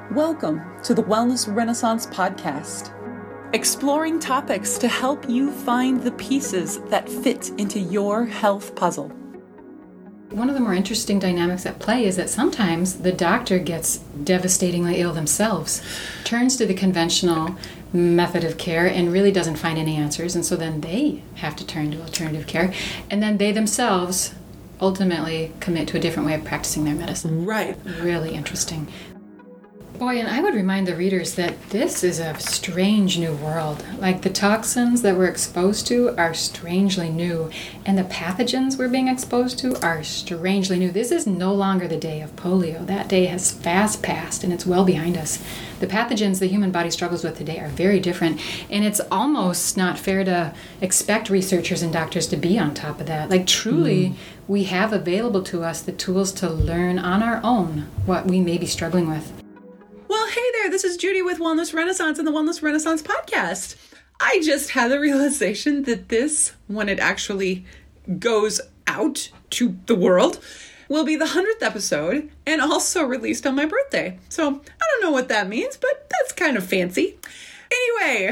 Welcome to the Wellness Renaissance Podcast, exploring topics to help you find the pieces that fit into your health puzzle. One of the more interesting dynamics at play is that sometimes the doctor gets devastatingly ill themselves, turns to the conventional method of care and really doesn't find any answers, and so then they have to turn to alternative care, and then they themselves ultimately commit to a different way of practicing their medicine. Right. Really interesting. Boy, and I would remind the readers that this is a strange new world. Like, the toxins that we're exposed to are strangely new, and the pathogens we're being exposed to are strangely new. This is no longer the day of polio. That day has fast passed, and it's well behind us. The pathogens the human body struggles with today are very different, and it's almost not fair to expect researchers and doctors to be on top of that. Like, truly, we have available to us the tools to learn on our own what we may be struggling with. Well, hey there, this is Judy with Wellness Renaissance and the Wellness Renaissance Podcast. I just had the realization that this, when it actually goes out to the world, will be the 100th episode and also released on my birthday. So I don't know what that means, but that's kind of fancy. Anyway,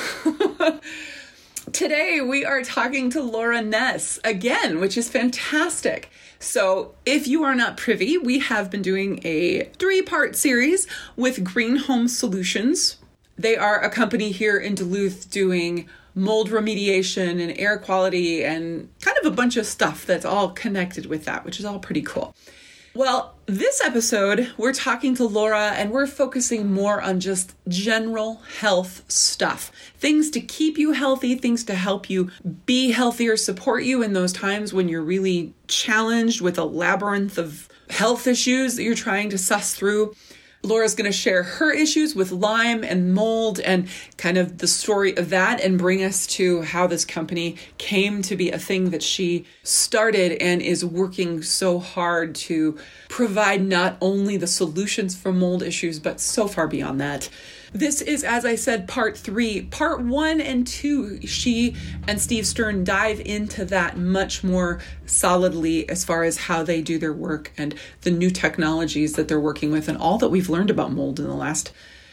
today we are talking to Laura Ness again, which is fantastic. So if you are not privy, we have been doing a 3-part series with Green Home Solutions. They are a company here in Duluth doing mold remediation and air quality and kind of a bunch of stuff that's all connected with that, which is all pretty cool. Well, this episode, we're talking to Laura and we're focusing more on just general health stuff. Things to keep you healthy, things to help you be healthier, support you in those times when you're really challenged with a labyrinth of health issues that you're trying to suss through. Laura's going to share her issues with Lyme and mold and kind of the story of that and bring us to how this company came to be a thing that she started and is working so hard to provide not only the solutions for mold issues, but so far beyond that. This is, as I said, part 3. Part 1 and 2, she and Steve Stern dive into that much more solidly as far as how they do their work and the new technologies that they're working with and all that we've learned about mold in the last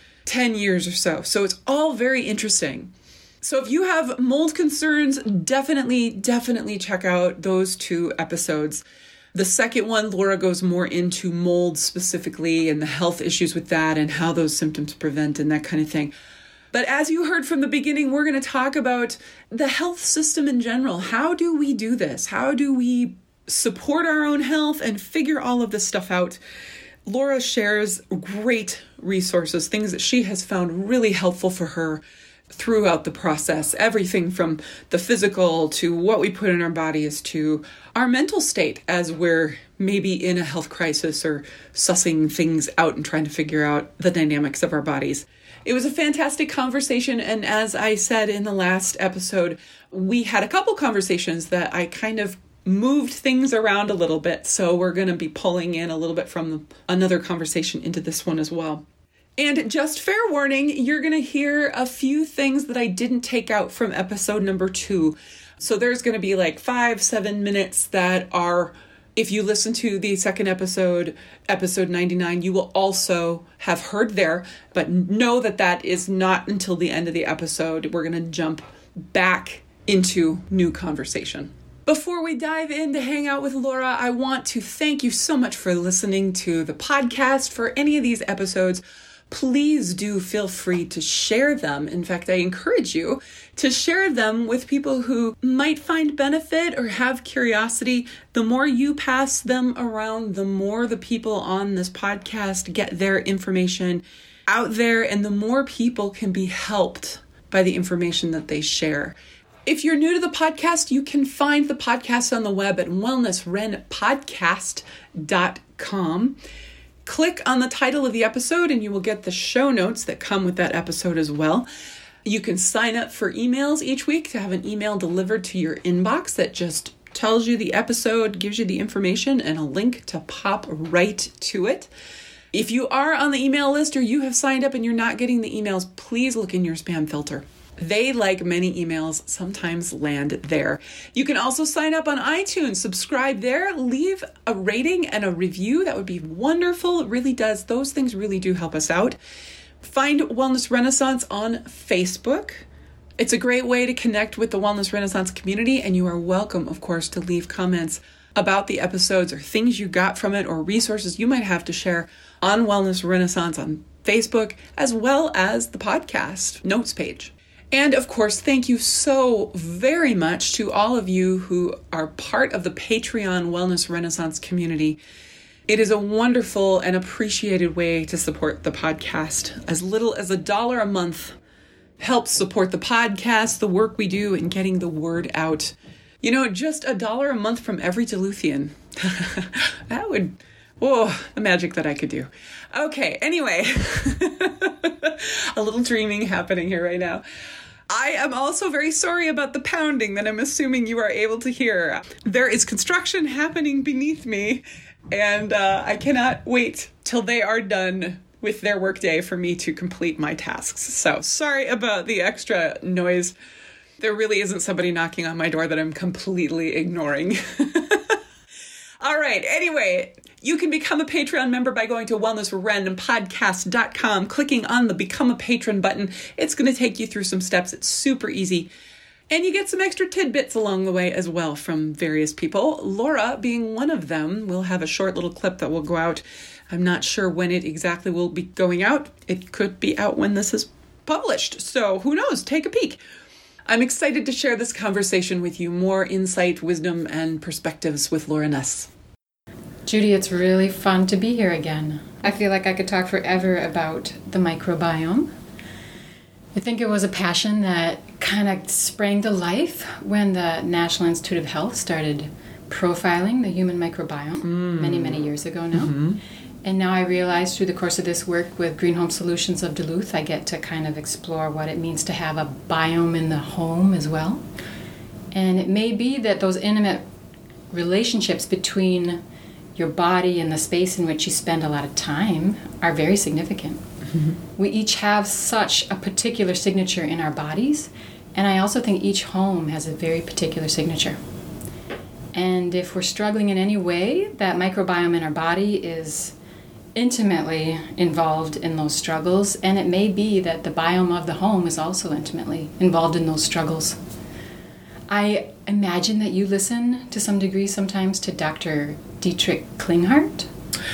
10 years or so. So it's all very interesting. So if you have mold concerns, definitely check out those 2 episodes. The second one, Laura goes more into mold specifically and the health issues with that and how those symptoms prevent and that kind of thing. But as you heard from the beginning, we're going to talk about the health system in general. How do we do this? How do we support our own health and figure all of this stuff out? Laura shares great resources, things that she has found really helpful for her throughout the process, everything from the physical to what we put in our bodies to our mental state as we're maybe in a health crisis or sussing things out and trying to figure out the dynamics of our bodies. It was a fantastic conversation, and as I said in the last episode, we had a couple conversations that I kind of moved things around a little bit, so we're going to be pulling in a little bit from another conversation into this one as well. And just fair warning, you're going to hear a few things that I didn't take out from episode number 2. So there's going to be like 5-7 minutes that are, if you listen to the second episode, episode 99, you will also have heard there. But know that that is not until the end of the episode. We're going to jump back into new conversation. Before we dive in to hang out with Laura, I want to thank you so much for listening to the podcast. For any of these episodes, please do feel free to share them. In fact, I encourage you to share them with people who might find benefit or have curiosity. The more you pass them around, the more the people on this podcast get their information out there, and the more people can be helped by the information that they share. If you're new to the podcast, you can find the podcast on the web at wellnessrenpodcast.com. Click on the title of the episode and you will get the show notes that come with that episode as well. You can sign up for emails each week to have an email delivered to your inbox that just tells you the episode, gives you the information, and a link to pop right to it. If you are on the email list or you have signed up and you're not getting the emails, please look in your spam filter. They, like many emails, sometimes land there. You can also sign up on iTunes, subscribe there, leave a rating and a review. That would be wonderful. It really does. Those things really do help us out. Find Wellness Renaissance on Facebook. It's a great way to connect with the Wellness Renaissance community, and you are welcome, of course, to leave comments about the episodes or things you got from it or resources you might have to share on Wellness Renaissance on Facebook, as well as the podcast notes page. And of course, thank you so very much to all of you who are part of the Patreon Wellness Renaissance community. It is a wonderful and appreciated way to support the podcast. As little as $1 a month helps support the podcast, the work we do, and getting the word out. You know, just $1 a month from every Duluthian. That would, the magic that I could do. Okay, anyway, a little dreaming happening here right now. I am also very sorry about the pounding that I'm assuming you are able to hear. There is construction happening beneath me, and I cannot wait till they are done with their workday for me to complete my tasks. So sorry about the extra noise. There really isn't somebody knocking on my door that I'm completely ignoring. All right, anyway, you can become a Patreon member by going to wellnessrandompodcast.com, clicking on the Become a Patron button. It's going to take you through some steps. It's super easy. And you get some extra tidbits along the way as well from various people. Laura being one of them. We'll have a short little clip that will go out. I'm not sure when it exactly will be going out. It could be out when this is published. So who knows? Take a peek. I'm excited to share this conversation with you. More insight, wisdom, and perspectives with Laura Ness. Judy, it's really fun to be here again. I feel like I could talk forever about the microbiome. I think it was a passion that kind of sprang to life when the National Institute of Health started profiling the human microbiome many, many years ago now. Mm-hmm. And now I realize through the course of this work with Green Home Solutions of Duluth, I get to kind of explore what it means to have a biome in the home as well. And it may be that those intimate relationships between your body and the space in which you spend a lot of time are very significant. Mm-hmm. We each have such a particular signature in our bodies, and I also think each home has a very particular signature. And if we're struggling in any way, that microbiome in our body is intimately involved in those struggles, and it may be that the biome of the home is also intimately involved in those struggles. I imagine that you listen to some degree sometimes to Dr. Dietrich Klinghardt.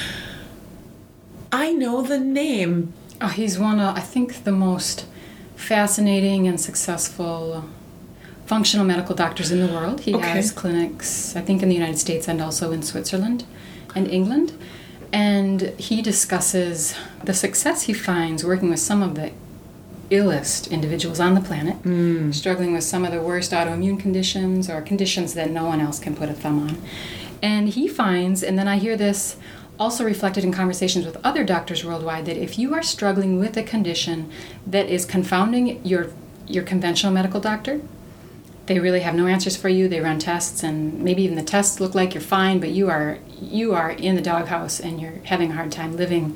I know the name. Oh, he's one of, I think, the most fascinating and successful functional medical doctors in the world. He has clinics, I think, in the United States and also in Switzerland and England. And he discusses the success he finds working with some of the illest individuals on the planet, struggling with some of the worst autoimmune conditions or conditions that no one else can put a thumb on. And he finds, and then I hear this also reflected in conversations with other doctors worldwide, that if you are struggling with a condition that is confounding your conventional medical doctor, they really have no answers for you. They run tests, and maybe even the tests look like you're fine, but you are in the doghouse and you're having a hard time living,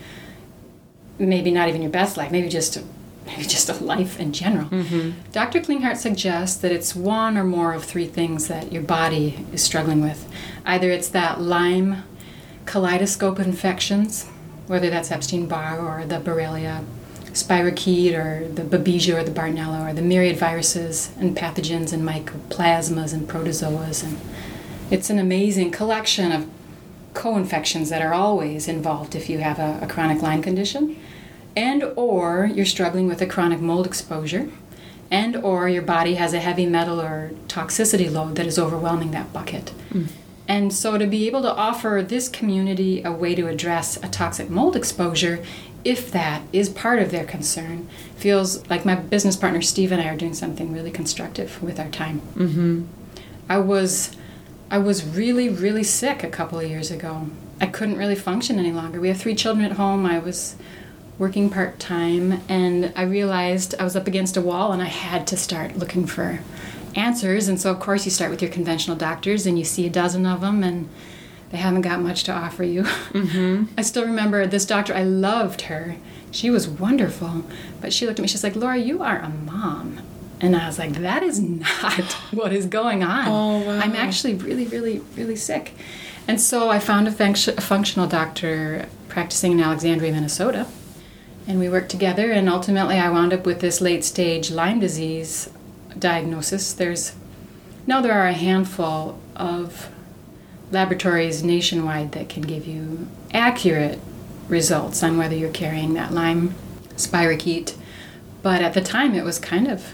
maybe not even your best life, maybe just a life in general. Mm-hmm. Dr. Klinghardt suggests that it's one or more of three things that your body is struggling with. Either it's that Lyme kaleidoscope infections, whether that's Epstein-Barr or the Borrelia, spirochete or the Babesia or the Bartonella, or the myriad viruses and pathogens and mycoplasmas and protozoas. And it's an amazing collection of co-infections that are always involved if you have a chronic Lyme condition, and or you're struggling with a chronic mold exposure, and or your body has a heavy metal or toxicity load that is overwhelming that bucket. And so to be able to offer this community a way to address a toxic mold exposure, if that is part of their concern, feels like my business partner Steve and I are doing something really constructive with our time. Mm-hmm. I was really, really sick a couple of years ago. I couldn't really function any longer. We have 3 children at home. I was working part-time, and I realized I was up against a wall and I had to start looking for answers. And so of course you start with your conventional doctors and you see a dozen of them and they haven't got much to offer you. Mm-hmm. I still remember this doctor, I loved her. She was wonderful, but she looked at me, she's like, Laura, you are a mom And I was like, that is not what is going on. Oh, wow. I'm actually really, really, really sick. And so I found a functional doctor practicing in Alexandria, Minnesota. And we worked together, and ultimately I wound up with this late-stage Lyme disease diagnosis. There are a handful of laboratories nationwide that can give you accurate results on whether you're carrying that Lyme spirochete. But at the time, it was kind of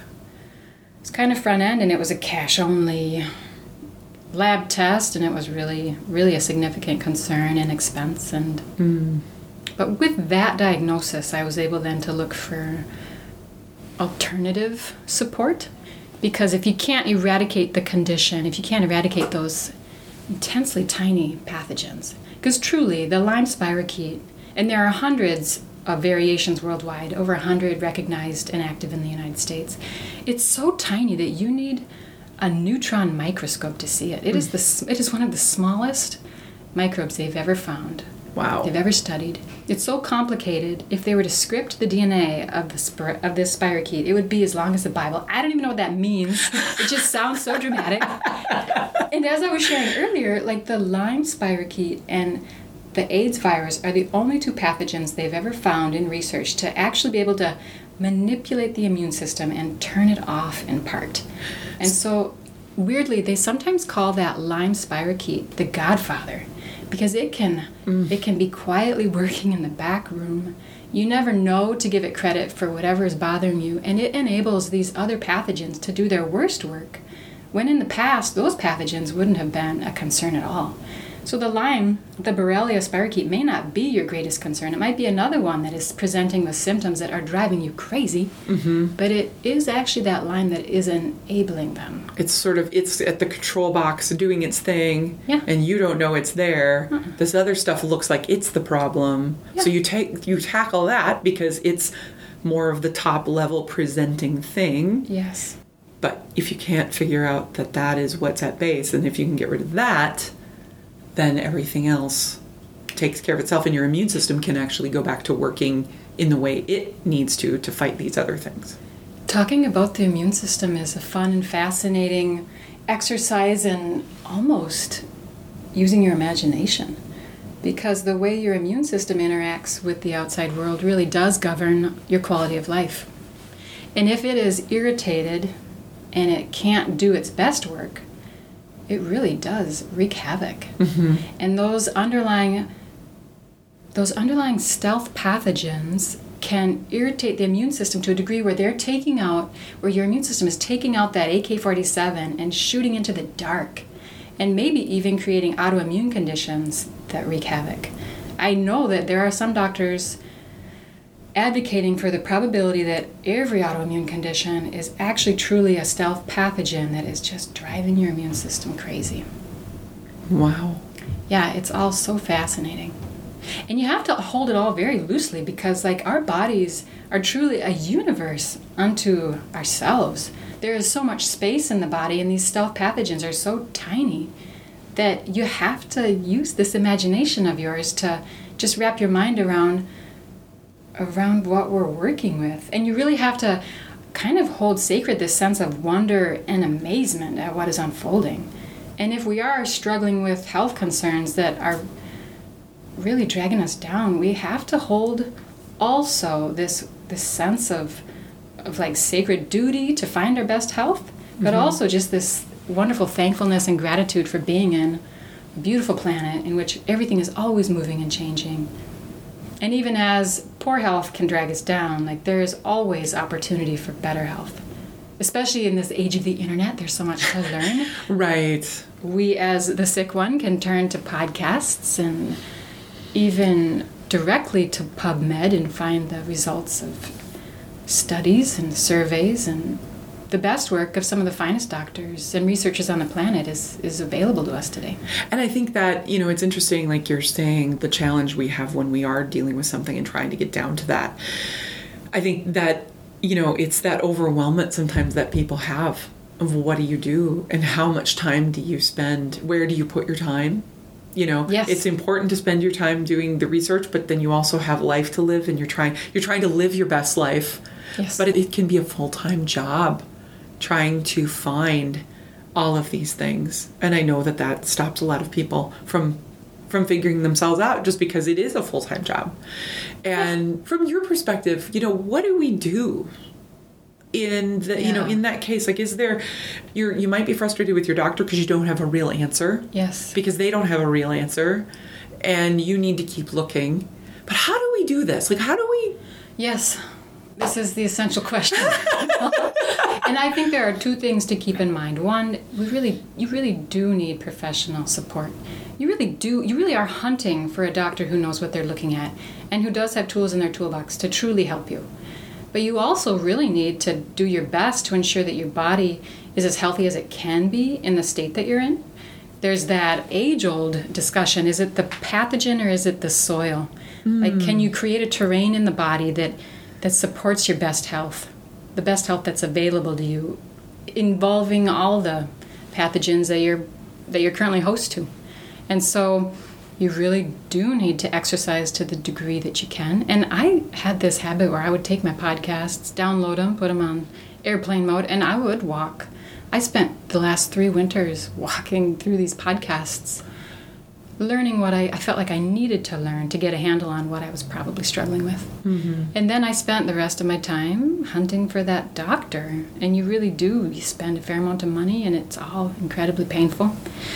front end, and it was a cash-only lab test, and it was really, really a significant concern and expense. But with that diagnosis, I was able then to look for alternative support, because if you can't eradicate the condition, if you can't eradicate those intensely tiny pathogens, because truly the Lyme spirochete, and there are hundreds of variations worldwide, over 100 recognized and active in the United States. It's so tiny that you need a neutron microscope to see it. It is one of the smallest microbes they've ever found. Wow. They've ever studied. It's so complicated. If they were to script the DNA of this spirochete, it would be as long as the Bible. I don't even know what that means. It just sounds so dramatic. And as I was sharing earlier, like the Lyme spirochete and the AIDS virus are the only two pathogens they've ever found in research to actually be able to manipulate the immune system and turn it off in part. And so, weirdly, they sometimes call that Lyme spirochete the Godfather, because it can be quietly working in the back room. You never know to give it credit for whatever is bothering you, and it enables these other pathogens to do their worst work, when in the past, those pathogens wouldn't have been a concern at all. So the Lyme, the Borrelia spirochete, may not be your greatest concern. It might be another one that is presenting with symptoms that are driving you crazy, but it is actually that Lyme that is enabling them. It's at the control box doing its thing, Yeah. and you don't know it's there. This other stuff looks like it's the problem. Yeah. So you tackle that because it's more of the top level presenting thing. Yes. But if you can't figure out that is what's at base, and if you can get rid of that, then everything else takes care of itself, and your immune system can actually go back to working in the way it needs to fight these other things. Talking about the immune system is a fun and fascinating exercise in almost using your imagination, because the way your immune system interacts with the outside world really does govern your quality of life. And if it is irritated and it can't do its best work, it really does wreak havoc. And those underlying stealth pathogens can irritate the immune system to a degree where where your immune system is taking out that AK-47 and shooting into the dark, and maybe even creating autoimmune conditions that wreak havoc. I know that there are some doctors advocating for the probability that every autoimmune condition is actually truly a stealth pathogen that is just driving your immune system crazy. Wow. Yeah, it's all so fascinating. And you have to hold it all very loosely, because our bodies are truly a universe unto ourselves. There is so much space in the body, and these stealth pathogens are so tiny that you have to use this imagination of yours to just wrap your mind around what we're working with. And you really have to kind of hold sacred this sense of wonder and amazement at what is unfolding. And if we are struggling with health concerns that are really dragging us down, we have to hold also this sense of sacred duty to find our best health, but also just this wonderful thankfulness and gratitude for being in a beautiful planet in which everything is always moving and changing. And even as poor health can drag us down, there is always opportunity for better health. Especially in this age of the internet, there's so much to learn. Right. We, as the sick one, can turn to podcasts and even directly to PubMed and find the results of studies and surveys, and the best work of some of the finest doctors and researchers on the planet is available to us today. And I think that, it's interesting, like you're saying, the challenge we have when we are dealing with something and trying to get down to that. I think that, it's that overwhelmment sometimes that people have of what do you do and how much time do you spend? Where do you put your time? Yes. It's important to spend your time doing the research, but then you also have life to live, and you're trying to live your best life. Yes. But it can be a full-time job. trying to find all of these things. And I know that stops a lot of people from figuring themselves out, just because it is a full-time job. And from your perspective, what do we do in the, in that case? Like, is there, you might be frustrated with your doctor because you don't have a real answer. Yes. Because they don't have a real answer, and you need to keep looking. But how do we do this? Like, how do we? Yes. This is the essential question. And I think there are two things to keep in mind. One, you really do need professional support. You really do. You really are hunting for a doctor who knows what they're looking at and who does have tools in their toolbox to truly help you. But you also really need to do your best to ensure that your body is as healthy as it can be in the state that you're in. There's that age-old discussion. Is it the pathogen or is it the soil? Like, can you create a terrain in the body that supports your best health, the best health that's available to you, involving all the pathogens that you're currently host to. And so you really do need to exercise to the degree that you can. And I had this habit where I would take my podcasts, download them, put them on airplane mode, and I would walk. I spent the last 3 winters walking through these podcasts, learning what I felt like I needed to learn to get a handle on what I was probably struggling with. Mm-hmm. And then I spent the rest of my time hunting for that doctor. And you really do. You spend a fair amount of money, and it's all incredibly painful.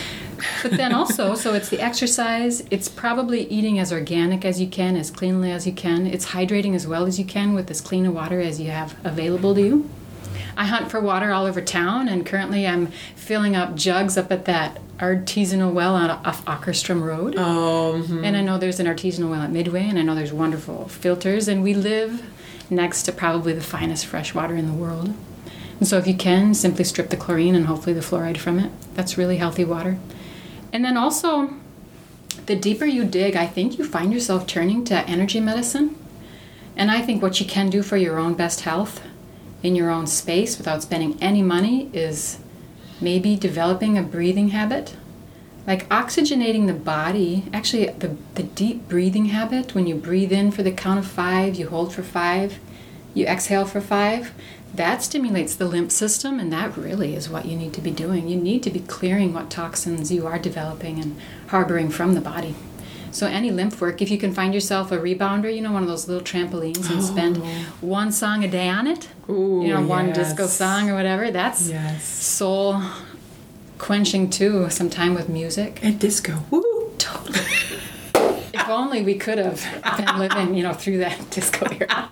But then also, so it's the exercise. It's probably eating as organic as you can, as cleanly as you can. It's hydrating as well as you can with as clean a water as you have available to you. I hunt for water all over town, and currently I'm filling up jugs up at that artisanal well off Ockerstrom Road. Oh, mm-hmm. And I know there's an artisanal well at Midway, and I know there's wonderful filters, and we live next to probably the finest fresh water in the world. And so if you can, simply strip the chlorine and hopefully the fluoride from it. That's really healthy water. And then also, the deeper you dig, I think you find yourself turning to energy medicine. And I think what you can do for your own best health in your own space without spending any money is maybe developing a breathing habit. Like oxygenating the body, actually the deep breathing habit, when you breathe in for the count of 5, you hold for 5, you exhale for 5, that stimulates the lymph system, and that really is what you need to be doing. You need to be clearing what toxins you are developing and harboring from the body. So any lymph work, if you can find yourself a rebounder, one of those little trampolines, and spend one song a day on it, one disco song or whatever, that's soul quenching too, some time with music. And disco. Woo! Totally. If only we could have been living, through that disco era.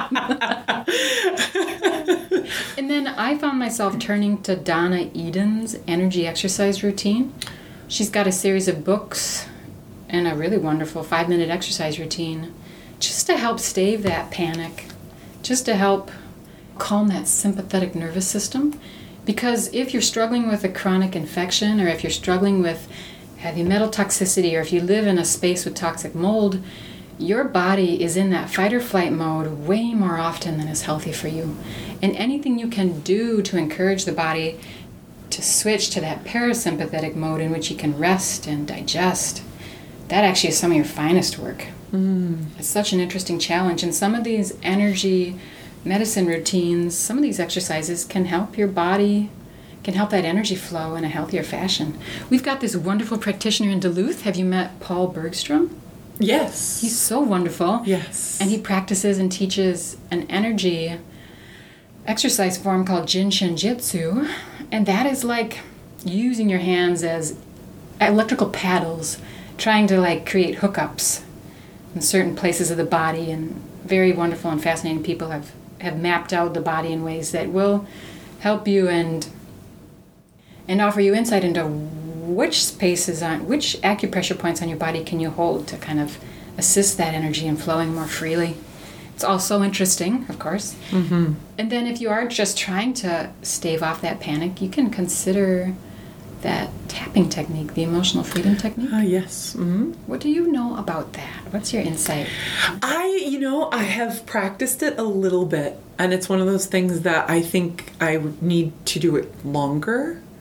And then I found myself turning to Donna Eden's energy exercise routine. She's got a series of books and a really wonderful 5-minute exercise routine just to help stave that panic, just to help calm that sympathetic nervous system. Because if you're struggling with a chronic infection, or if you're struggling with heavy metal toxicity, or if you live in a space with toxic mold, your body is in that fight or flight mode way more often than is healthy for you. And anything you can do to encourage the body to switch to that parasympathetic mode in which you can rest and digest, that actually is some of your finest work. It's such an interesting challenge. And some of these energy medicine routines, some of these exercises can help your body, can help that energy flow in a healthier fashion. We've got this wonderful practitioner in Duluth. Have you met Paul Bergstrom? Yes. He's so wonderful. Yes. And he practices and teaches an energy exercise form called Jinshin Jitsu. And that is like using your hands as electrical paddles, trying to create hookups in certain places of the body. And very wonderful and fascinating people have mapped out the body in ways that will help you and offer you insight into which acupressure points on your body can you hold to kind of assist that energy in flowing more freely. It's all so interesting, of course. Mm-hmm. And then if you are just trying to stave off that panic, you can consider that tapping technique, the emotional freedom technique. Yes. Mm-hmm. What do you know about that? What's your insight? I have practiced it a little bit, and it's one of those things that I think I would need to do it longer.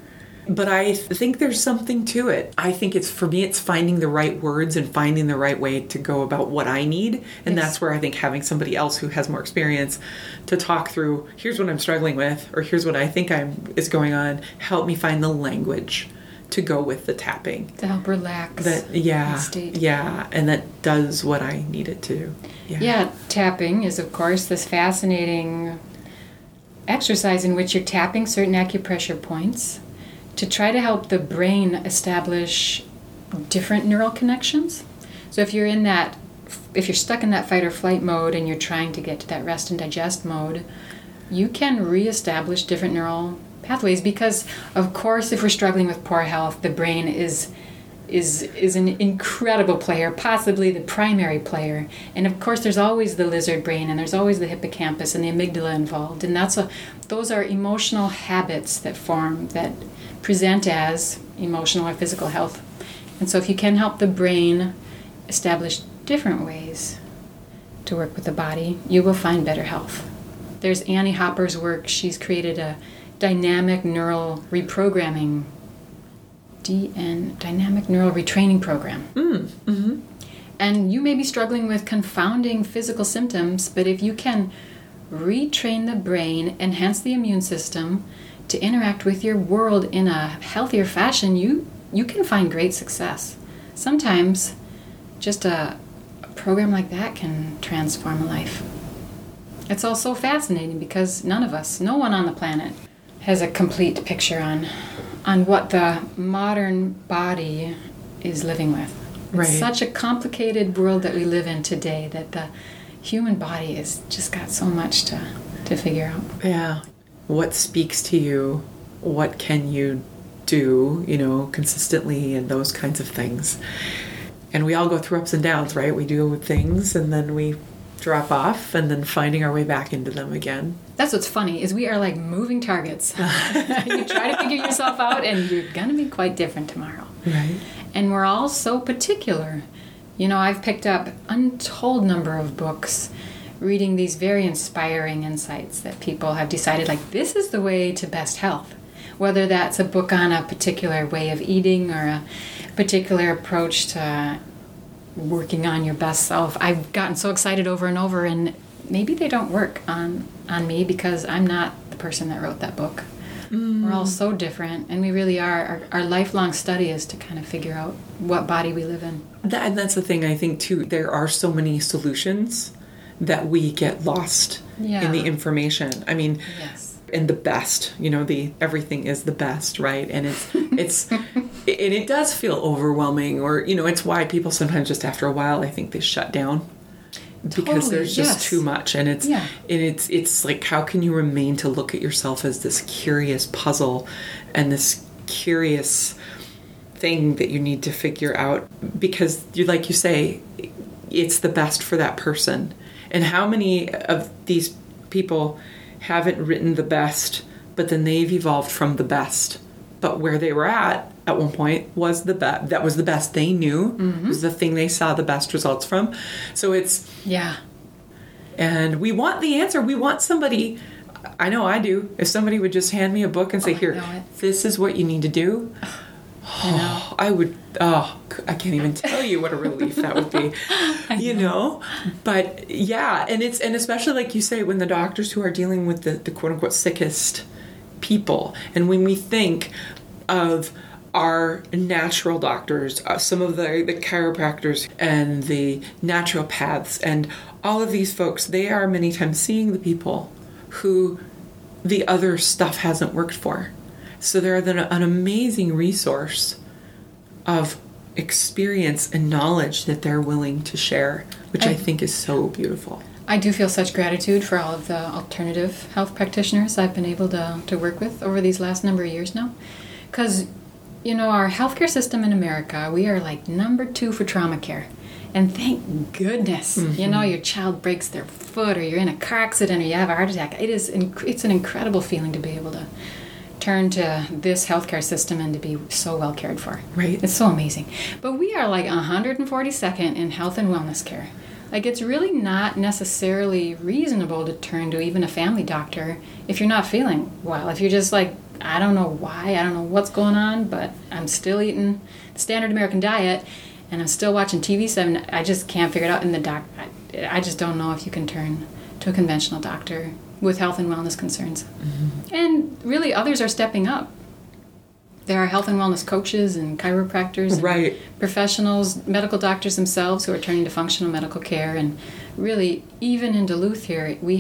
But I think there's something to it. I think for me, it's finding the right words and finding the right way to go about what I need. And that's where I think having somebody else who has more experience to talk through, here's what I'm struggling with, or here's what I think is going on, help me find the language to go with the tapping. To help relax. That state. Yeah, and that does what I need it to do. Yeah, tapping is, of course, this fascinating exercise in which you're tapping certain acupressure points to try to help the brain establish different neural connections. So if you're stuck in that fight or flight mode and you're trying to get to that rest and digest mode, you can reestablish different neural pathways because, of course, if we're struggling with poor health, the brain is an incredible player, possibly the primary player. And of course, there's always the lizard brain, and there's always the hippocampus and the amygdala involved. And those are emotional habits that present as emotional or physical health. And so if you can help the brain establish different ways to work with the body, you will find better health. There's Annie Hopper's work. She's created a dynamic neural reprogramming dynamic neural retraining program. Mm-hmm. And you may be struggling with confounding physical symptoms, but if you can retrain the brain, enhance the immune system to interact with your world in a healthier fashion, you can find great success. Sometimes just a program like that can transform a life. It's also fascinating because no one on the planet has a complete picture on what the modern body is living with. Right. It's such a complicated world that we live in today that the human body has just got so much to figure out. Yeah. What speaks to you? What can you do, consistently, and those kinds of things. And we all go through ups and downs, right? We do things and then we drop off and then finding our way back into them again. That's what's funny, is we are like moving targets. You try to figure yourself out and you're going to be quite different tomorrow. Right. And we're all so particular. I've picked up untold number of books reading these very inspiring insights that people have decided, like, this is the way to best health. Whether that's a book on a particular way of eating or a particular approach to working on your best self. I've gotten so excited over and over, and maybe they don't work on me because I'm not the person that wrote that book. We're all so different, and we really are. Our lifelong study is to kind of figure out what body we live in. And that's the thing, I think, too. There are so many solutions that we get lost in the information. I mean, yes. And the best, everything is the best, right? And it's and it does feel overwhelming, or, it's why people sometimes just after a while, I think they shut down. Because there's just too much, and it's like, how can you remain to look at yourself as this curious puzzle and this curious thing that you need to figure out, because like you say, it's the best for that person. And how many of these people haven't written the best, but then they've evolved from the best, but where they were at one point was the best. That was the best they knew. Mm-hmm. It was the thing they saw the best results from. So it's... Yeah. And we want the answer. We want somebody... I know I do. If somebody would just hand me a book and say, here, this is what you need to do. I would... Oh, I can't even tell you what a relief that would be. But yeah, and especially like you say, when the doctors who are dealing with the quote-unquote sickest people, and when we think of our natural doctors, some of the chiropractors and the naturopaths and all of these folks, they are many times seeing the people who the other stuff hasn't worked for. So they're an amazing resource of experience and knowledge that they're willing to share, which I think is so beautiful. I do feel such gratitude for all of the alternative health practitioners I've been able to work with over these last number of years now. Because, our healthcare system in America, we are like number 2 for trauma care. And thank goodness, Mm-hmm. Your child breaks their foot, or you're in a car accident, or you have a heart attack. It's an incredible feeling to be able to turn to this healthcare system and to be so well cared for. Right. It's so amazing. But we are like 142nd in health and wellness care. Like, it's really not necessarily reasonable to turn to even a family doctor if you're not feeling well. If you're just like I don't know why. I don't know what's going on, but I'm still eating the standard American diet, and I'm still watching TV 7. I just can't figure it out. And I just don't know if you can turn to a conventional doctor with health and wellness concerns. Mm-hmm. And really, others are stepping up. There are health and wellness coaches and chiropractors, and right, professionals, medical doctors themselves who are turning to functional medical care. And really, even in Duluth here, we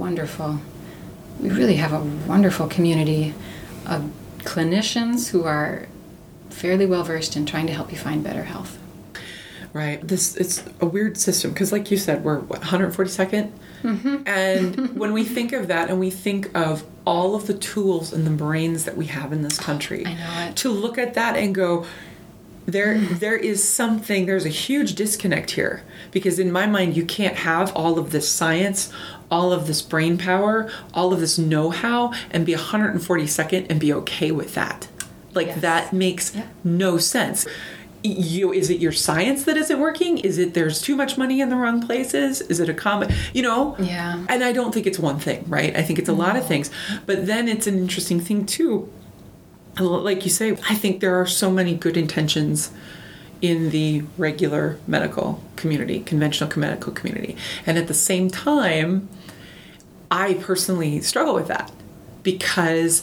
really have a wonderful community of clinicians who are fairly well versed in trying to help you find better health. Right. It's a weird system because, like you said, we're 142nd, mm-hmm. and when we think of that, and we think of all of the tools and the brains that we have in this country, I know it. To look at that and go, there is something. There's a huge disconnect here, because in my mind, you can't have all of this science, all of this brain power, all of this know-how, and be 142nd and be okay with that. Like, yes. That makes no sense. Is it your science that isn't working? Is it there's too much money in the wrong places? Is it a common, Yeah. And I don't think it's one thing, right? I think it's a lot of things. But then it's an interesting thing, too. Like you say, I think there are so many good intentions in the regular medical community, conventional medical community. And at the same time, I personally struggle with that because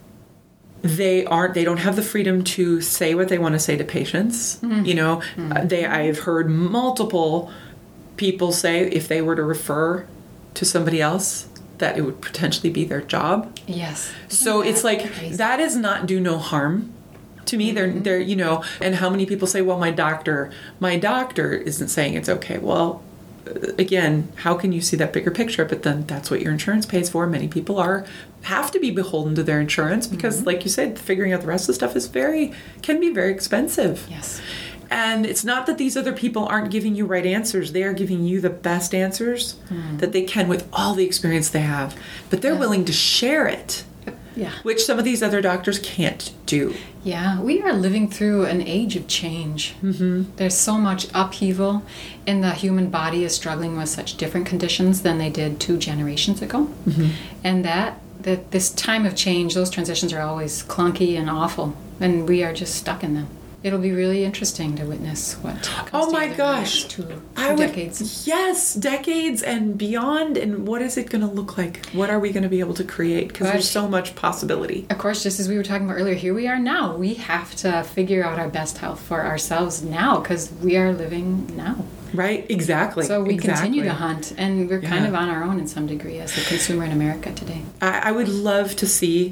they don't have the freedom to say what they want to say to patients. Mm-hmm. I've heard multiple people say if they were to refer to somebody else, that it would potentially be their job. Yes. So it's like, crazy. That is not do no harm to me. Mm-hmm. They're and how many people say, well, my doctor isn't saying it's okay. Well, again, how can you see that bigger picture? But then that's what your insurance pays for. Many people have to be beholden to their insurance because, mm-hmm. like you said, figuring out the rest of the stuff can be very expensive. Yes. And it's not that these other people aren't giving you right answers. They are giving you the best answers that they can with all the experience they have. But they're willing to share it. Yeah. Which some of these other doctors can't do. Yeah, we are living through an age of change. Mm-hmm. There's so much upheaval, and the human body is struggling with such different conditions than they did 2 generations ago. Mm-hmm. And that this time of change, those transitions are always clunky and awful, and we are just stuck in them. It'll be really interesting to witness what comes oh my gosh, two decades. Yes, decades and beyond. And what is it going to look like? What are we going to be able to create? Because there's so much possibility. Of course, just as we were talking about earlier, here we are now. We have to figure out our best health for ourselves now because we are living now. Right, exactly. So we continue to hunt, and we're kind of on our own in some degree as the consumer in America today. I would love to see.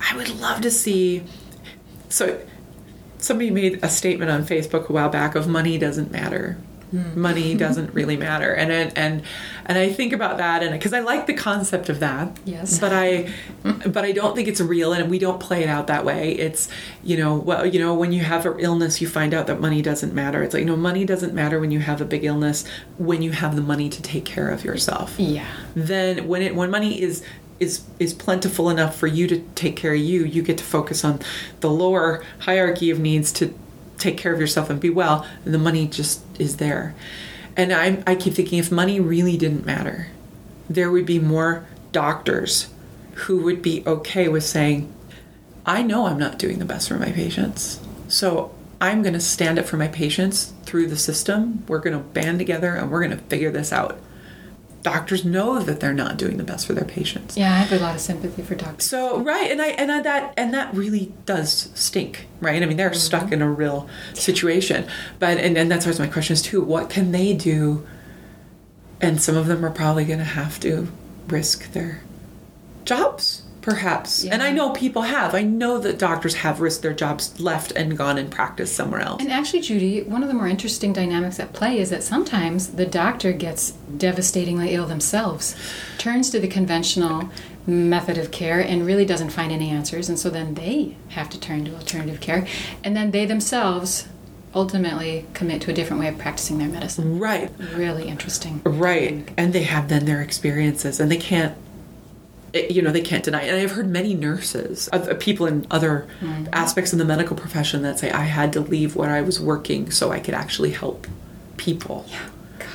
So somebody made a statement on Facebook a while back of money doesn't matter. Money doesn't really matter, and I think about that, and because I like the concept of that, yes, but I don't think it's real, and we don't play it out that way. It's when you have an illness, you find out that money doesn't matter. It's like money doesn't matter when you have a big illness. When you have the money to take care of yourself, then when money is plentiful enough for you to take care of you, you get to focus on the lower hierarchy of needs to take care of yourself and be well, and the money just is there. And I keep thinking, if money really didn't matter, there would be more doctors who would be okay with saying, I know I'm not doing the best for my patients, so I'm going to stand up for my patients through the system. We're going to band together and we're going to figure this out. Doctors know that they're not doing the best for their patients. Yeah, I have a lot of sympathy for doctors. So right, and that really does stink, right? I mean, they're stuck in a real situation. But and that's why my question is too: what can they do? And some of them are probably going to have to risk their jobs, perhaps. Yeah. And I know people have. I know that doctors have risked their jobs, left and gone and practiced somewhere else. And actually, Judy, one of the more interesting dynamics at play is that sometimes the doctor gets devastatingly ill themselves, turns to the conventional method of care and really doesn't find any answers, and so then they have to turn to alternative care, and then they themselves ultimately commit to a different way of practicing their medicine. Right. Really interesting. Right. And they have then their experiences, and they can't deny it. And I've heard many nurses, people in other aspects of the medical profession that say, I had to leave where I was working so I could actually help people. Yeah. God.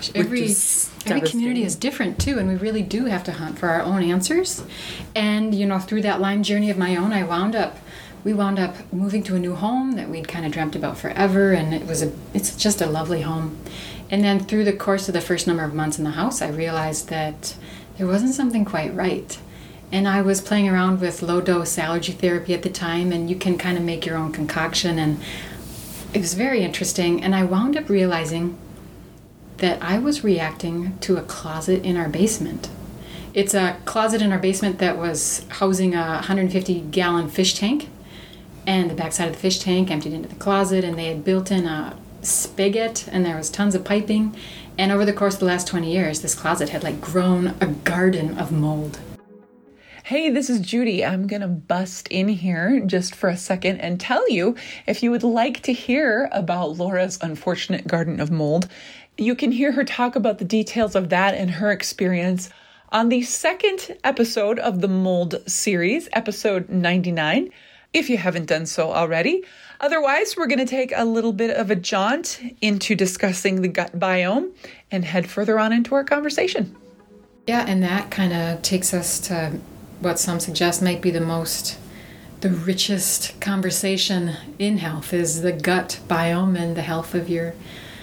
gosh, every community is different too, and we really do have to hunt for our own answers. And through that Lyme journey of my own, we wound up moving to a new home that we'd kind of dreamt about forever, and it's just a lovely home. And then through the course of the first number of months in the house, I realized that there wasn't something quite right. And I was playing around with low-dose allergy therapy at the time, and you can kind of make your own concoction, and it was very interesting. And I wound up realizing that I was reacting to a closet in our basement. It's a closet in our basement that was housing a 150-gallon fish tank, and the backside of the fish tank emptied into the closet, and they had built in a spigot, and there was tons of piping. And over the course of the last 20 years, this closet had grown a garden of mold. Hey, this is Judy. I'm going to bust in here just for a second and tell you, if you would like to hear about Laura's unfortunate garden of mold, you can hear her talk about the details of that and her experience on the second episode of the mold series, episode 99, if you haven't done so already. Otherwise, we're going to take a little bit of a jaunt into discussing the gut biome and head further on into our conversation. Yeah, and that kind of takes us to what some suggest might be the richest conversation in health, is the gut biome and the health of your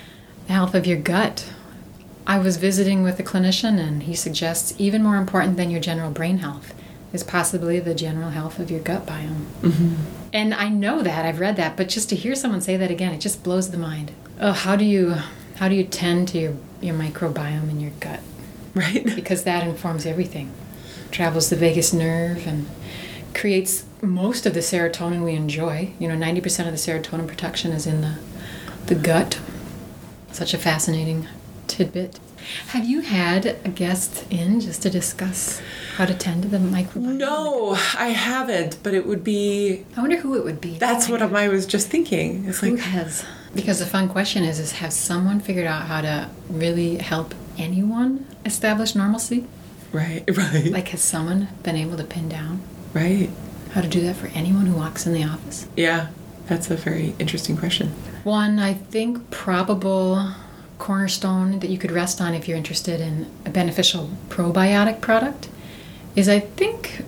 gut. I was visiting with a clinician, and he suggests even more important than your general brain health is possibly the general health of your gut biome. Mm-hmm. And I know that, I've read that, but just to hear someone say that again, it just blows the mind. Oh, how do you tend to your microbiome in your gut? Right. Because that informs everything. Travels the vagus nerve and creates most of the serotonin we enjoy. 90% of the serotonin production is in the gut. Such a fascinating tidbit. Have you had a guest in just to discuss how to tend to the microbiome? No, I haven't, but it would be... I wonder who it would be. That's what I was just thinking. It's who has? Because the fun question is has someone figured out how to really help anyone establish normalcy? Right. Has someone been able to pin down how to do that for anyone who walks in the office? Yeah, that's a very interesting question. One, I think, probable cornerstone that you could rest on if you're interested in a beneficial probiotic product is I think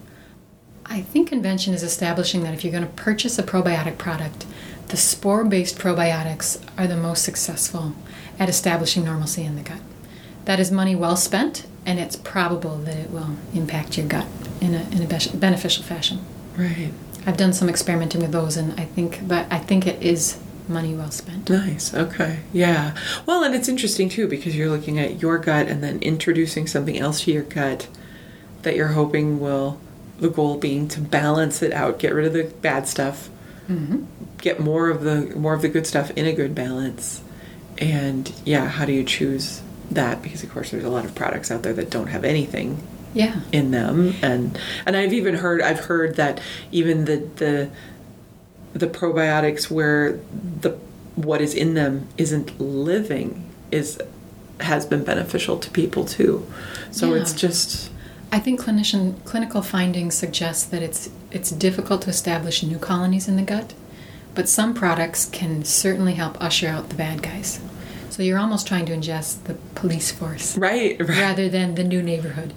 convention is establishing that if you're going to purchase a probiotic product, the spore-based probiotics are the most successful at establishing normalcy in the gut. That is money well spent, and it's probable that it will impact your gut in a beneficial fashion. Right. I've done some experimenting with those, and I think it is money well spent. Nice. Okay. Yeah. Well, and it's interesting too because you're looking at your gut and then introducing something else to your gut that you're hoping will, the goal being to balance it out, get rid of the bad stuff, mm-hmm. get more of the good stuff in a good balance. And yeah, how do you choose that? Because of course there's a lot of products out there that don't have anything in them. And I've heard that even the probiotics where what is in them isn't living has been beneficial to people too. So it's just, I think clinical findings suggest that it's difficult to establish new colonies in the gut, but some products can certainly help usher out the bad guys. So you're almost trying to ingest the police force. Right. Rather than the new neighborhood.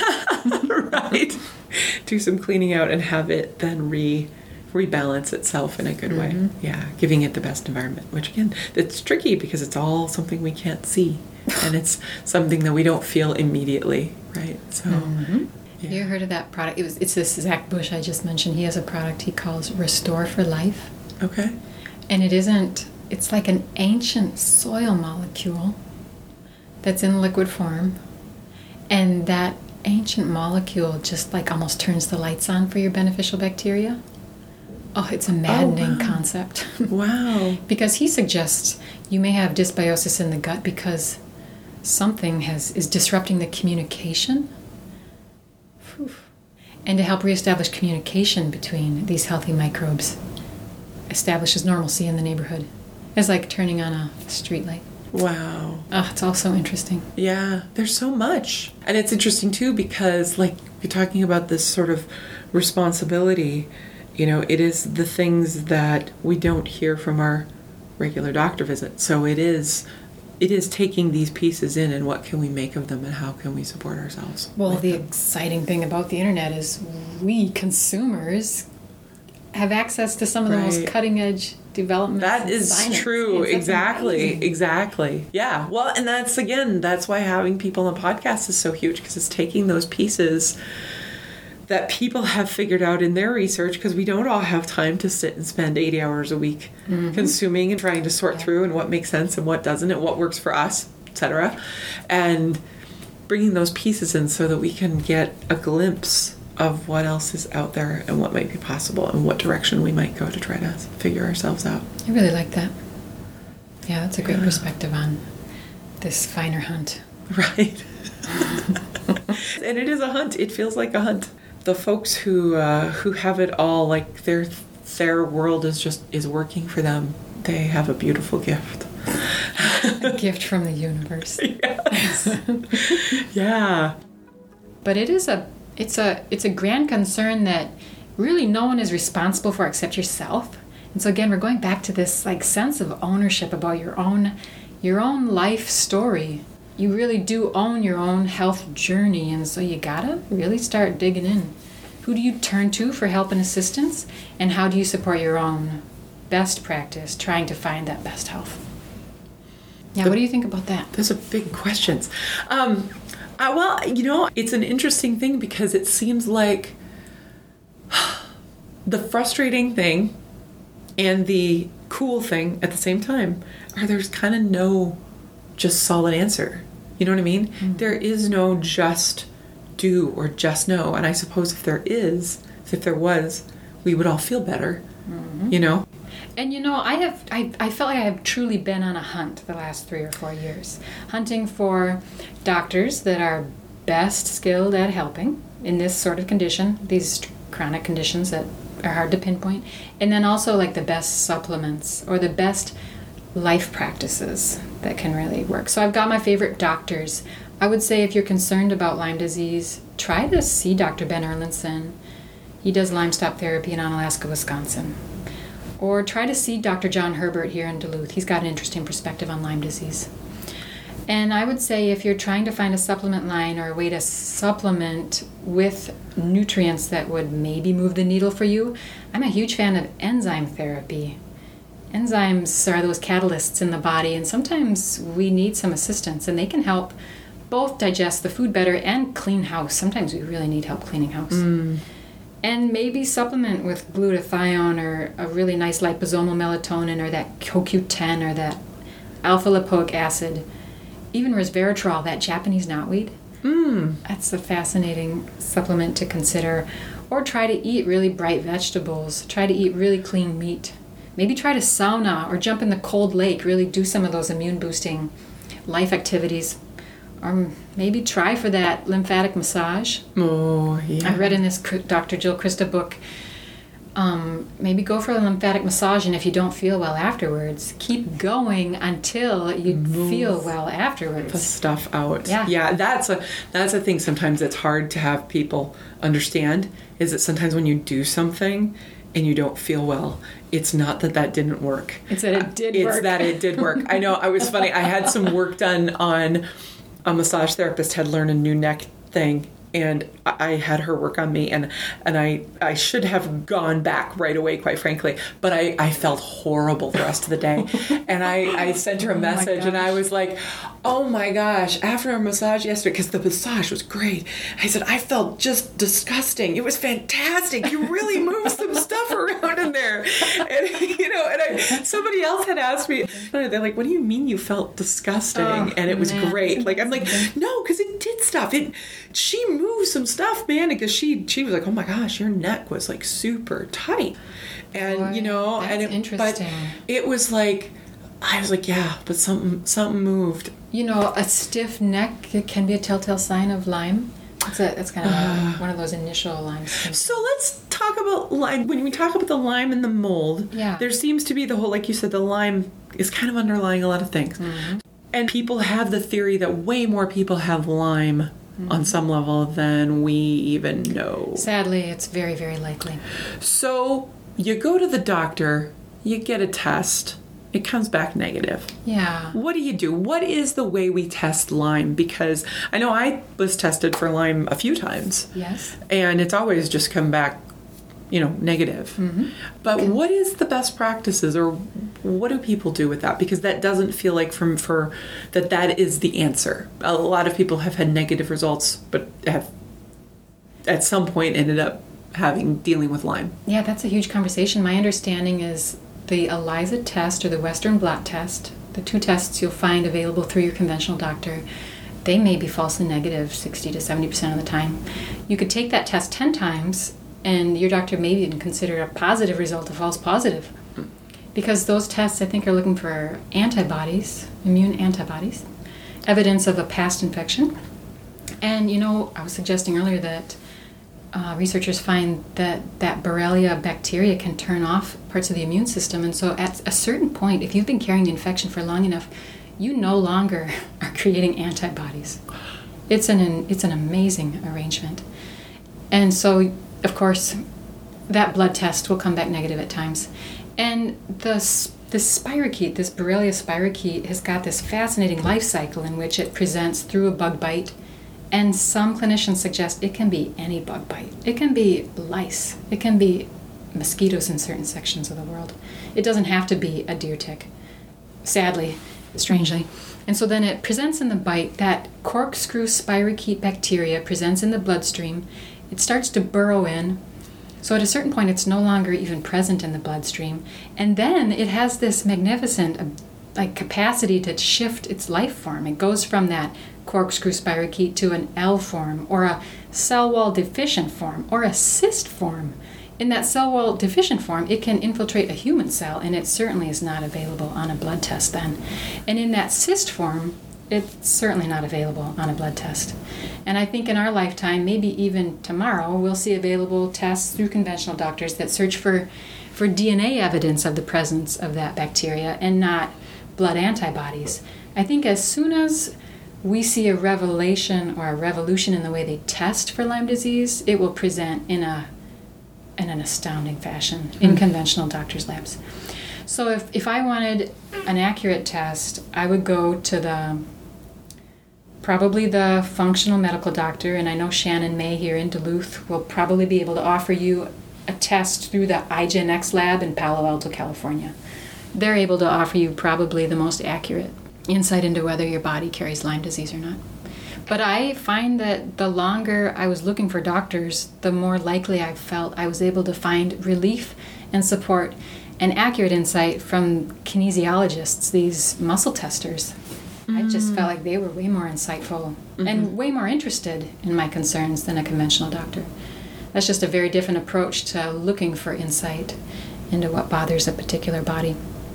Right. Do some cleaning out and have it then rebalance itself in a good way. Yeah, giving it the best environment, which again, it's tricky because it's all something we can't see and it's something that we don't feel immediately, right? So Yeah. You heard of that product? It's this Zach Bush I just mentioned. He has a product he calls Restore for Life. Okay. And it's like an ancient soil molecule that's in liquid form. And that ancient molecule just like almost turns the lights on for your beneficial bacteria. Oh, it's a maddening concept. Wow. Because he suggests you may have dysbiosis in the gut because something is disrupting the communication. Whew. And to help reestablish communication between these healthy microbes establishes normalcy in the neighborhood. It's like turning on a street light. Wow. Oh, it's all so interesting. Yeah, there's so much. And it's interesting too because like you're talking about this sort of responsibility, you know, it is the things that we don't hear from our regular doctor visit. So it is it is taking these pieces in and what can we make of them and how can we support ourselves. Well, the exciting thing about the internet is we consumers have access to some of the most cutting edge developments. That is true. Exactly. Yeah. Well, and that's why having people on the podcast is so huge, because it's taking those pieces that people have figured out in their research, because we don't all have time to sit and spend 80 hours a week consuming and trying to sort through and what makes sense and what doesn't and what works for us, etc. And bringing those pieces in so that we can get a glimpse of what else is out there and what might be possible and what direction we might go to try to figure ourselves out. I really like that. Yeah, that's a great perspective on this finer hunt. Right. And it is a hunt. It feels like a hunt. The folks who have it all, like their world is working for them. They have a beautiful gift. A gift from the universe. Yes. Yeah. But it's a grand concern that really no one is responsible for except yourself. And so again, we're going back to this like sense of ownership about your own life story. You really do own your own health journey, and so you gotta really start digging in. Who do you turn to for help and assistance, and how do you support your own best practice, trying to find that best health? Yeah, what do you think about that? Those are big questions. Well, it's an interesting thing because it seems like the frustrating thing and the cool thing at the same time are there's kind of no just solid answer. You know what I mean? Mm-hmm. There is no just do or just no. And I suppose if there was, we would all feel better, And I felt like I have truly been on a hunt the last 3 or 4 years, hunting for doctors that are best skilled at helping in this sort of condition, these chronic conditions that are hard to pinpoint, and then also like the best supplements or the best life practices that can really work. So I've got my favorite doctors. I would say if you're concerned about Lyme disease, try to see Dr. Ben Erlandson. He does Lyme Stop Therapy in Onalaska, Wisconsin. Or try to see Dr. John Herbert here in Duluth. He's got an interesting perspective on Lyme disease. And I would say if you're trying to find a supplement line or a way to supplement with nutrients that would maybe move the needle for you, I'm a huge fan of enzyme therapy. Enzymes are those catalysts in the body, and sometimes we need some assistance, and they can help both digest the food better and clean house. Sometimes we really need help cleaning house. And maybe supplement with glutathione or a really nice liposomal melatonin or that CoQ10 or that alpha-lipoic acid. Even resveratrol, that Japanese knotweed. That's a fascinating supplement to consider. Or try to eat really bright vegetables. Try to eat really clean meat. Maybe try to sauna or jump in the cold lake. Really do some of those immune-boosting life activities. Or maybe try for that lymphatic massage. Oh, yeah. I read in this Dr. Jill Krista book, maybe go for a lymphatic massage, and if you don't feel well afterwards, keep going until you feel well afterwards. The stuff out. Yeah. That's a thing sometimes that's hard to have people understand, is that sometimes when you do something and you don't feel well, it's not that didn't work. It's that it did work. It's that it did work. I know, it was funny. I had some work done on a massage therapist had learned a new neck thing, and I had her work on me, and I should have gone back right away, quite frankly, but I felt horrible the rest of the day. And I sent her a message, and I was like, oh my gosh, after our massage yesterday, because the massage was great, I said, I felt just disgusting. It was fantastic. You really moved some stuff around in there. And somebody else had asked me, they're like, what do you mean you felt disgusting? And it was great. Like, I'm like, no, because it did stuff. She moved some stuff, man, because she was like, oh my gosh, your neck was like super tight. And, Boy, and interesting. But it was like, I was like, yeah, but something moved. A stiff neck can be a telltale sign of Lyme. That's kind of one of those initial Lyme symptoms. So let's talk about Lyme. When we talk about the Lyme and the mold, there seems to be the whole, like you said, the Lyme is kind of underlying a lot of things. Mm-hmm. And people have the theory that way more people have Lyme on some level than we even know. Sadly, it's very, very likely. So you go to the doctor, you get a test, it comes back negative. Yeah. What do you do? What is the way we test Lyme? Because I know I was tested for Lyme a few times. Yes. And it's always just come back, negative. Mm-hmm. But what is the best practices, or what do people do with that? Because that doesn't feel like that is the answer. A lot of people have had negative results, but have at some point ended up dealing with Lyme. Yeah, that's a huge conversation. My understanding is the ELISA test or the Western blot test, the two tests you'll find available through your conventional doctor, they may be falsely negative 60 to 70% of the time. You could take that test 10 times and your doctor may even consider a positive result a false positive. Because those tests, I think, are looking for antibodies, immune antibodies, evidence of a past infection. And, I was suggesting earlier that researchers find that Borrelia bacteria can turn off parts of the immune system. And so at a certain point, if you've been carrying the infection for long enough, you no longer are creating antibodies. It's an amazing arrangement. And so, of course, that blood test will come back negative at times. And this spirochete, this Borrelia spirochete, has got this fascinating life cycle in which it presents through a bug bite. And some clinicians suggest it can be any bug bite. It can be lice. It can be mosquitoes in certain sections of the world. It doesn't have to be a deer tick, sadly, strangely. And so then it presents in the bite. That corkscrew spirochete bacteria presents in the bloodstream. It starts to burrow in. So at a certain point, it's no longer even present in the bloodstream. And then it has this magnificent capacity to shift its life form. It goes from that corkscrew spirochete to an L form, or a cell wall deficient form, or a cyst form. In that cell wall deficient form, it can infiltrate a human cell, and it certainly is not available on a blood test then. And in that cyst form, it's certainly not available on a blood test. And I think in our lifetime, maybe even tomorrow, we'll see available tests through conventional doctors that search for DNA evidence of the presence of that bacteria and not blood antibodies. I think as soon as we see a revelation or a revolution in the way they test for Lyme disease, it will present in an astounding fashion in conventional doctors' labs. So if I wanted an accurate test, I would go to probably the functional medical doctor, and I know Shannon May here in Duluth will probably be able to offer you a test through the IGNX lab in Palo Alto, California. They're able to offer you probably the most accurate insight into whether your body carries Lyme disease or not. But I find that the longer I was looking for doctors, the more likely I felt I was able to find relief and support and accurate insight from kinesiologists, these muscle testers. I just felt like they were way more insightful and way more interested in my concerns than a conventional doctor. That's just a very different approach to looking for insight into what bothers a particular body.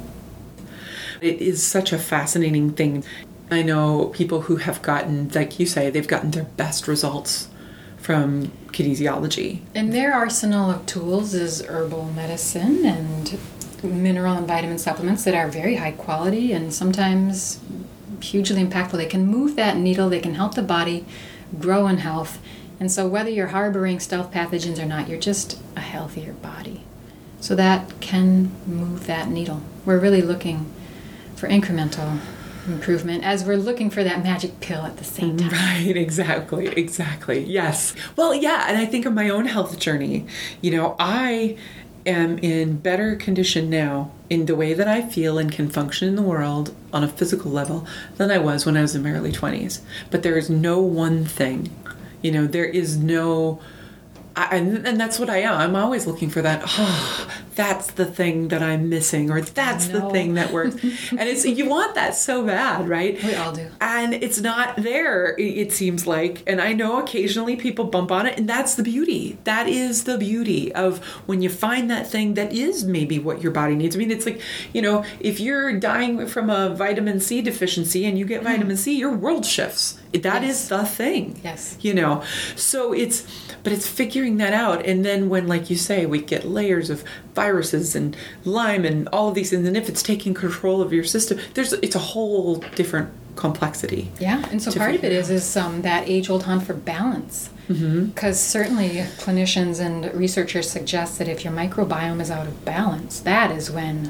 It is such a fascinating thing. I know people who have gotten, like you say, they've gotten their best results from kinesiology. And their arsenal of tools is herbal medicine and mineral and vitamin supplements that are very high quality and sometimes hugely impactful. They can move that needle, they can help the body grow in health. And so whether you're harboring stealth pathogens or not, you're just a healthier body. So that can move that needle. We're really looking for incremental improvement as we're looking for that magic pill at the same time. Right, exactly. Yes. Well, yeah, and I think of my own health journey. I am in better condition now in the way that I feel and can function in the world on a physical level than I was when I was in my early 20s. But there is no one thing. There is no... and that's what I am. I'm always looking for that. Oh, that's the thing that I'm missing, or that's the thing that works. And you want that so bad, right? We all do. And it's not there, it seems like. And I know occasionally people bump on it, and that's the beauty. That is the beauty of when you find that thing that is maybe what your body needs. I mean, it's like, if you're dying from a vitamin C deficiency and you get vitamin C, your world shifts. That is the thing. Yes. So it's figuring that out. And then when, like you say, we get layers of viruses and Lyme and all of these things, and if it's taking control of your system, it's a whole different complexity. Yeah, and so part of it is that age-old hunt for balance. Because certainly clinicians and researchers suggest that if your microbiome is out of balance, that is when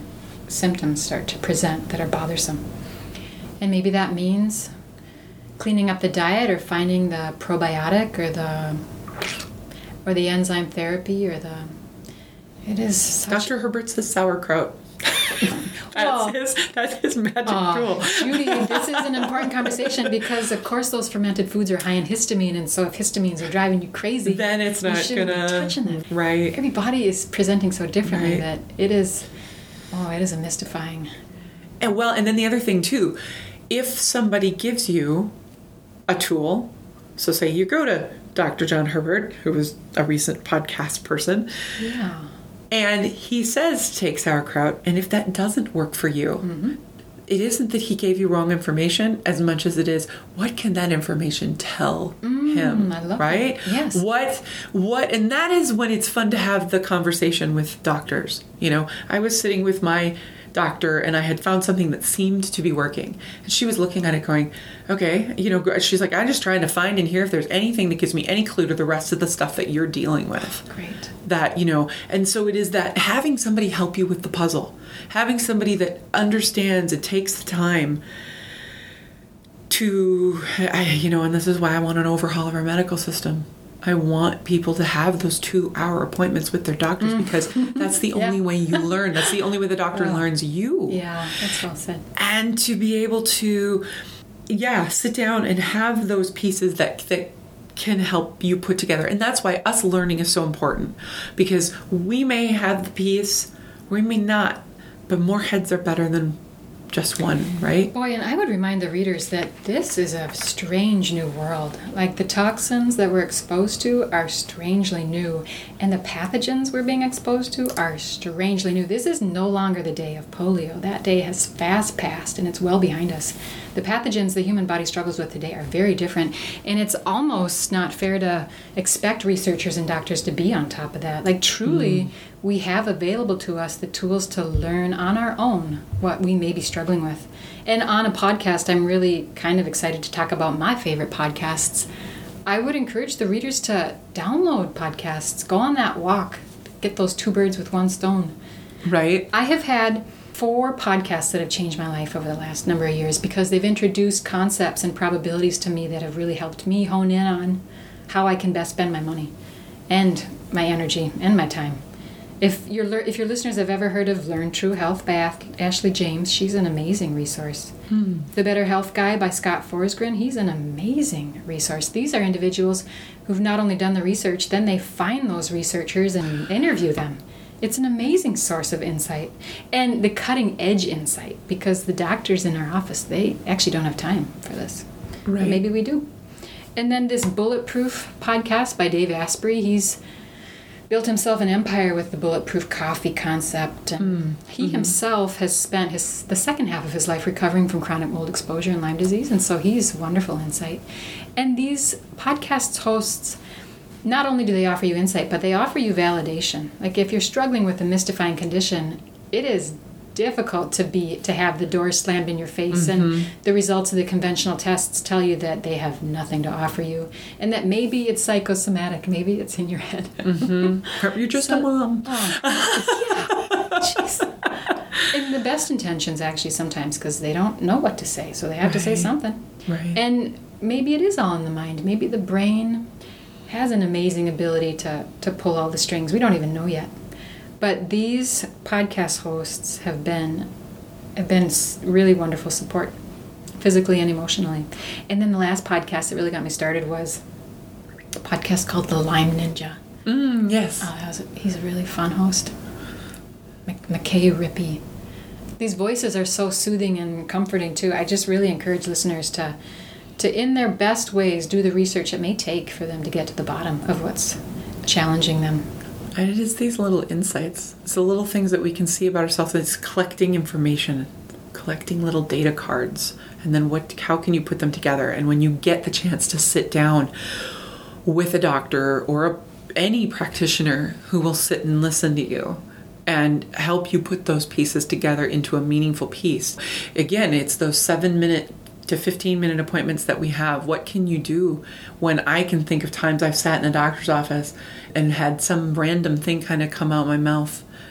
symptoms start to present that are bothersome. And maybe that means cleaning up the diet or finding the probiotic or the enzyme therapy or the... It is such... Dr. Herbert's the sauerkraut. That's his magic tool. Judy, this is an important conversation because, of course, those fermented foods are high in histamine, and so if histamines are driving you crazy, then it's not shouldn't be touching them. Right. Every body is presenting so differently that it is a mystifying. And then the other thing too, if somebody gives you a tool, so say you go to Dr. John Herbert, who was a recent podcast person. Yeah. And he says take sauerkraut, and if that doesn't work for you, it isn't that he gave you wrong information as much as it is what can that information tell him, I love right? That. Yes. What, and that is when it's fun to have the conversation with doctors. You know, I was sitting with my doctor and I had found something that seemed to be working. And she was looking at it going, okay, you know, she's like, I'm just trying to find in here if there's anything that gives me any clue to the rest of the stuff that you're dealing with. Great. That, you know, and so it is that having somebody help you with the puzzle, having somebody that understands, it takes the time to, and this is why I want an overhaul of our medical system. I want people to have those 2-hour appointments with their doctors because that's the only way you learn. That's the only way the doctor learns you. Yeah, that's well said. And to be able to, sit down and have those pieces that can help you put together. And that's why us learning is so important, because we may have the piece, we may not, but more heads are better than just one, right? Boy, and I would remind the readers that this is a strange new world. Like the toxins that we're exposed to are strangely new, and the pathogens we're being exposed to are strangely new. This is no longer the day of polio. That day has fast passed, and it's well behind us. The pathogens the human body struggles with today are very different, and it's almost not fair to expect researchers and doctors to be on top of that. Like truly, we have available to us the tools to learn on our own what we may be struggling with. And on a podcast, I'm really kind of excited to talk about my favorite podcasts. I would encourage the readers to download podcasts, go on that walk, get those 2 birds with 1 stone. Right. I have had 4 podcasts that have changed my life over the last number of years because they've introduced concepts and probabilities to me that have really helped me hone in on how I can best spend my money and my energy and my time. If your listeners have ever heard of Learn True Health by Ashley James, she's an amazing resource. The Better Health Guy by Scott Forsgren, he's an amazing resource. These are individuals who've not only done the research, then they find those researchers and interview them. It's an amazing source of insight and the cutting edge insight, because the doctors in our office, they actually don't have time for this. Right. But maybe we do. And then this Bulletproof podcast by Dave Asprey, he's built himself an empire with the bulletproof coffee concept. And he himself has spent the second half of his life recovering from chronic mold exposure and Lyme disease, and so he's wonderful insight. And these podcast hosts, not only do they offer you insight, but they offer you validation. Like if you're struggling with a mystifying condition, it is difficult to have the door slammed in your face and the results of the conventional tests tell you that they have nothing to offer you, and that maybe it's psychosomatic, maybe it's in your head. You're just a mom. Jeez. In the best intentions, actually, sometimes, because they don't know what to say, so they have to say something. Right. And maybe it is all in the mind. Maybe the brain has an amazing ability to pull all the strings. We don't even know yet. But these podcast hosts have been really wonderful support, physically and emotionally. And then the last podcast that really got me started was a podcast called The Lyme Ninja. Yes. He's a really fun host. McKay Rippey. These voices are so soothing and comforting, too. I just really encourage listeners to, in their best ways, do the research it may take for them to get to the bottom of what's challenging them. And it is these little insights. It's the little things that we can see about ourselves. It's collecting information, collecting little data cards, and then how can you put them together? And when you get the chance to sit down with a doctor or any practitioner who will sit and listen to you and help you put those pieces together into a meaningful piece. Again, it's those 7-minute to 15-minute appointments that we have. What can you do when I can think of times I've sat in a doctor's office and had some random thing kind of come out my mouth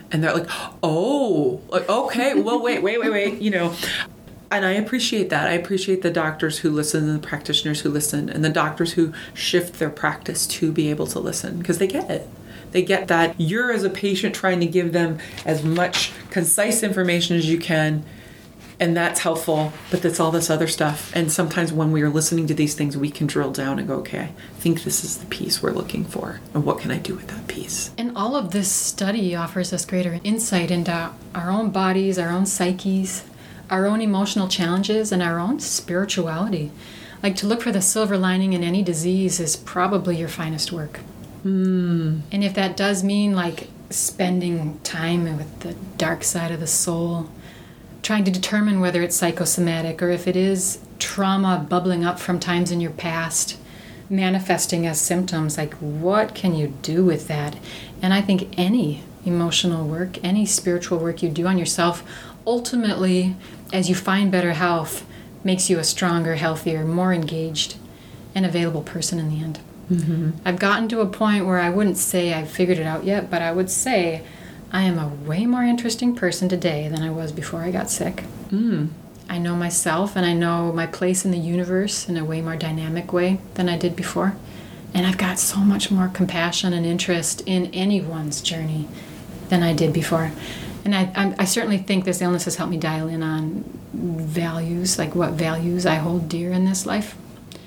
And they're like, oh, like, okay, well, wait, you know. And I appreciate that. I appreciate the doctors who listen and the practitioners who listen and the doctors who shift their practice to be able to listen, because they get it. They get that you're, as a patient, trying to give them as much concise information as you can, and that's helpful, but that's all this other stuff. And sometimes when we are listening to these things, we can drill down and go, okay, I think this is the piece we're looking for, and what can I do with that piece? And all of this study offers us greater insight into our own bodies, our own psyches, our own emotional challenges, and our own spirituality. Like, to look for the silver lining in any disease is probably your finest work. And if that does mean like spending time with the dark side of the soul, trying to determine whether it's psychosomatic or if it is trauma bubbling up from times in your past, manifesting as symptoms, like what can you do with that? And I think any emotional work, any spiritual work you do on yourself, ultimately, as you find better health, makes you a stronger, healthier, more engaged, and available person in the end. I've gotten to a point where I wouldn't say I've figured it out yet, but I would say I am a way more interesting person today than I was before I got sick. I know myself, and I know my place in the universe in a way more dynamic way than I did before. And I've got so much more compassion and interest in anyone's journey than I did before. And I certainly think this illness has helped me dial in on values, like what values I hold dear in this life.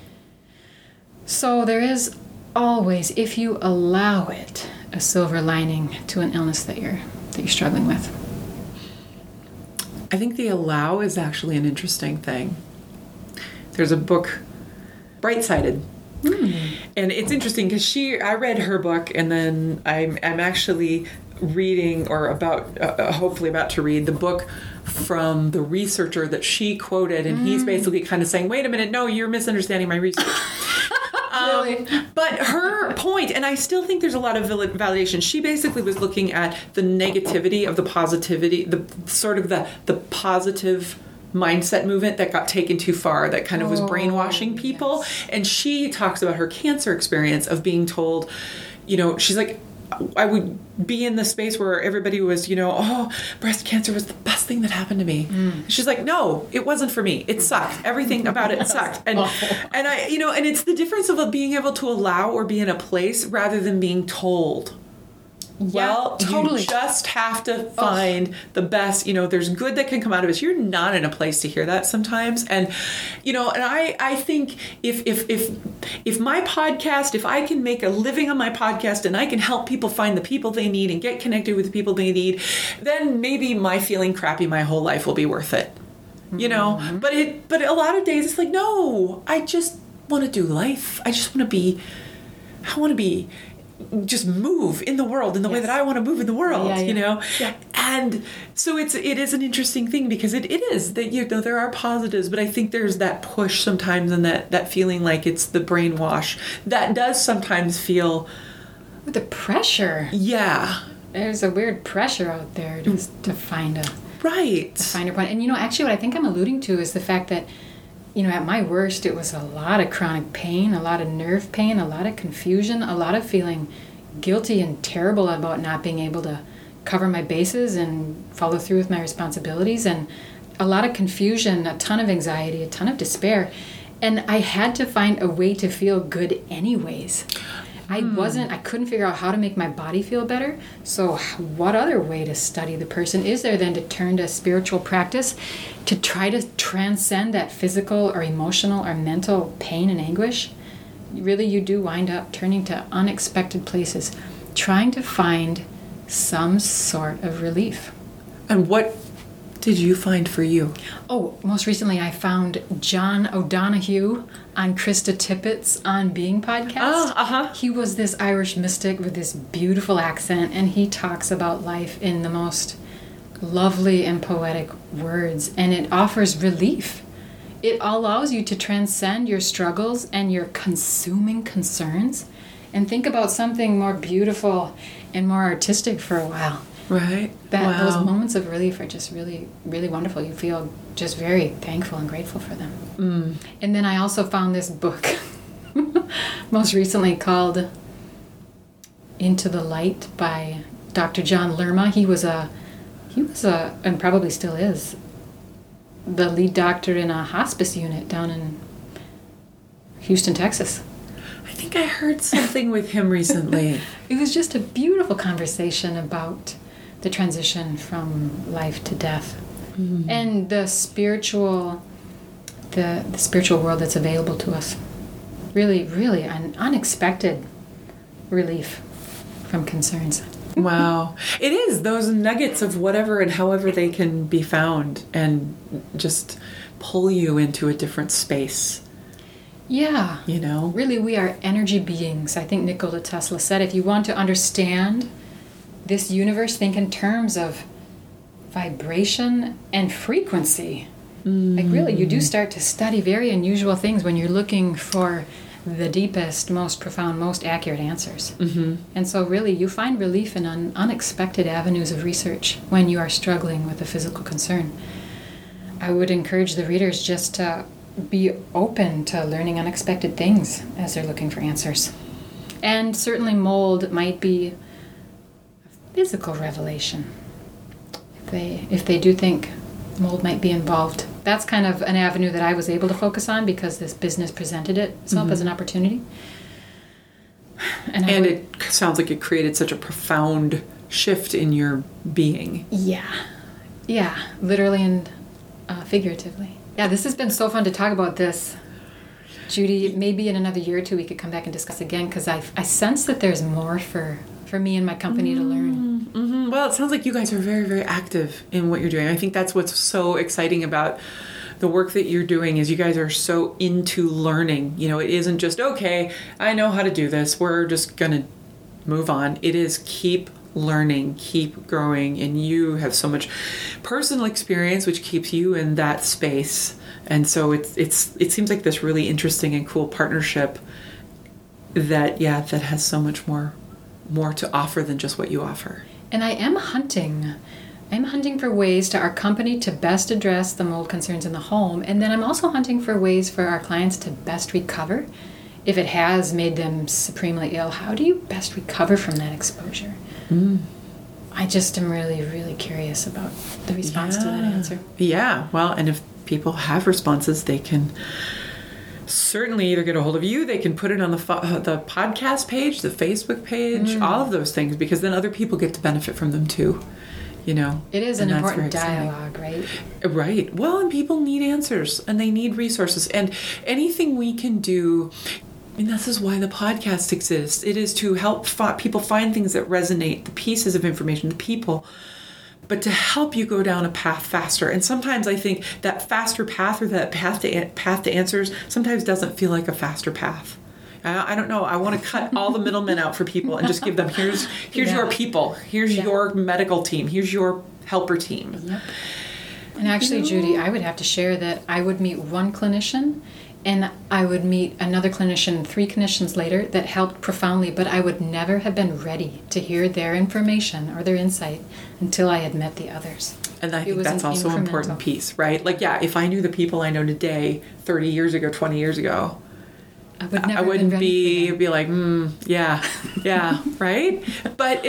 So there is always, if you allow it, a silver lining to an illness that you're struggling with. I think the allow is actually an interesting thing. There's a book, Bright-Sided. And it's interesting because I read her book, and then I'm actually reading, or hopefully about to read, the book from the researcher that she quoted, and he's basically kind of saying, wait a minute, no, you're misunderstanding my research. But her point, and I still think there's a lot of validation, she basically was looking at the negativity of the positivity, the sort of the positive mindset movement that got taken too far, that kind of was brainwashing people. Yes. And she talks about her cancer experience of being told, you know, she's like, I would be in the space where everybody was, you know, oh, breast cancer was the best thing that happened to me. She's like, no, it wasn't for me. It sucked. Everything about it sucked. And I, you know, and it's the difference of being able to allow or be in a place rather than being told. Well, totally. You just have to find the best, you know, there's good that can come out of it. You're not in a place to hear that sometimes. And, you know, and I think if my podcast, if I can make a living on my podcast and I can help people find the people they need and get connected with the people they need, then maybe my feeling crappy my whole life will be worth it. You know, but a lot of days it's like, no, I just want to do life. I want to be just move in the world in the way that I want to move in the world, you know? Yeah. And so it is an interesting thing, because it is that, you know, there are positives, but I think there's that push sometimes, and that feeling like it's the brainwash that does sometimes feel the pressure. Yeah. There's a weird pressure out there to find a finer point. And, you know, actually what I think I'm alluding to is the fact that, you know, at my worst, it was a lot of chronic pain, a lot of nerve pain, a lot of confusion, a lot of feeling guilty and terrible about not being able to cover my bases and follow through with my responsibilities, and a lot of confusion, a ton of anxiety, a ton of despair. And I had to find a way to feel good anyways. I couldn't figure out how to make my body feel better. So what other way to study the person is there than to turn to spiritual practice to try to transcend that physical or emotional or mental pain and anguish? Really, you do wind up turning to unexpected places, trying to find some sort of relief. And what did you find for you? Oh, most recently I found John O'Donohue on Krista Tippett's On Being podcast. He was this Irish mystic with this beautiful accent, and he talks about life in the most lovely and poetic words, and it offers relief. It allows you to transcend your struggles and your consuming concerns and think about something more beautiful and more artistic for a while. Right. Those moments of relief are just really, really wonderful. You feel just very thankful and grateful for them. And then I also found this book, most recently, called Into the Light by Dr. John Lerma. He was and probably still is, the lead doctor in a hospice unit down in Houston, Texas. I think I heard something with him recently. It was just a beautiful conversation about the transition from life to death, and the spiritual world that's available to us. Really, really an unexpected relief from concerns. Wow. It is those nuggets of whatever and however they can be found and just pull you into a different space. Yeah. You know? Really, we are energy beings. I think Nikola Tesla said, if you want to understand this universe, think in terms of vibration and frequency. Like really, you do start to study very unusual things when you're looking for the deepest, most profound, most accurate answers. And so really, you find relief in unexpected avenues of research when you are struggling with a physical concern. I would encourage the readers just to be open to learning unexpected things as they're looking for answers. And certainly mold might be a physical revelation. If they do think mold might be involved. That's kind of an avenue that I was able to focus on because this business presented itself as an opportunity. And it sounds like it created such a profound shift in your being. Yeah, literally and figuratively. Yeah, this has been so fun to talk about this. Judy, maybe in another year or two we could come back and discuss again, because I sense that there's more for me and my company to learn. Well, it sounds like you guys are very, very active in what you're doing. I think that's what's so exciting about the work that you're doing is you guys are so into learning. You know, it isn't just, okay, I know how to do this, we're just going to move on. It is keep learning, keep growing, and you have so much personal experience which keeps you in that space. And so it seems like this really interesting and cool partnership that has so much more to offer than just what you offer. And I'm hunting for ways to our company to best address the mold concerns in the home, and then I'm also hunting for ways for our clients to best recover. If it has made them supremely ill, how do you best recover from that exposure? I just am really, really curious about the response to that answer. Yeah, well, and if people have responses, they can certainly either get a hold of you, they can put it on the podcast page, the Facebook page, all of those things, because then other people get to benefit from them too, you know. It is an important dialogue, right? Right. Well, and people need answers and they need resources, and anything we can do, and this is why the podcast exists. It is to help people find things that resonate, the pieces of information, the people, but to help you go down a path faster. And sometimes I think that faster path, or that path to answers, sometimes doesn't feel like a faster path. I don't know. I want to cut all the middlemen out for people and just give them, here's your people, here's your medical team, here's your helper team. Yep. And actually, Judy, I would have to share that I would meet one clinician and I would meet another clinician 3 clinicians later that helped profoundly, but I would never have been ready to hear their information or their insight until I had met the others. And I think that's also an important piece, right? Like, yeah, if I knew the people I know today 30 years ago, 20 years ago, I wouldn't be like, yeah, right? But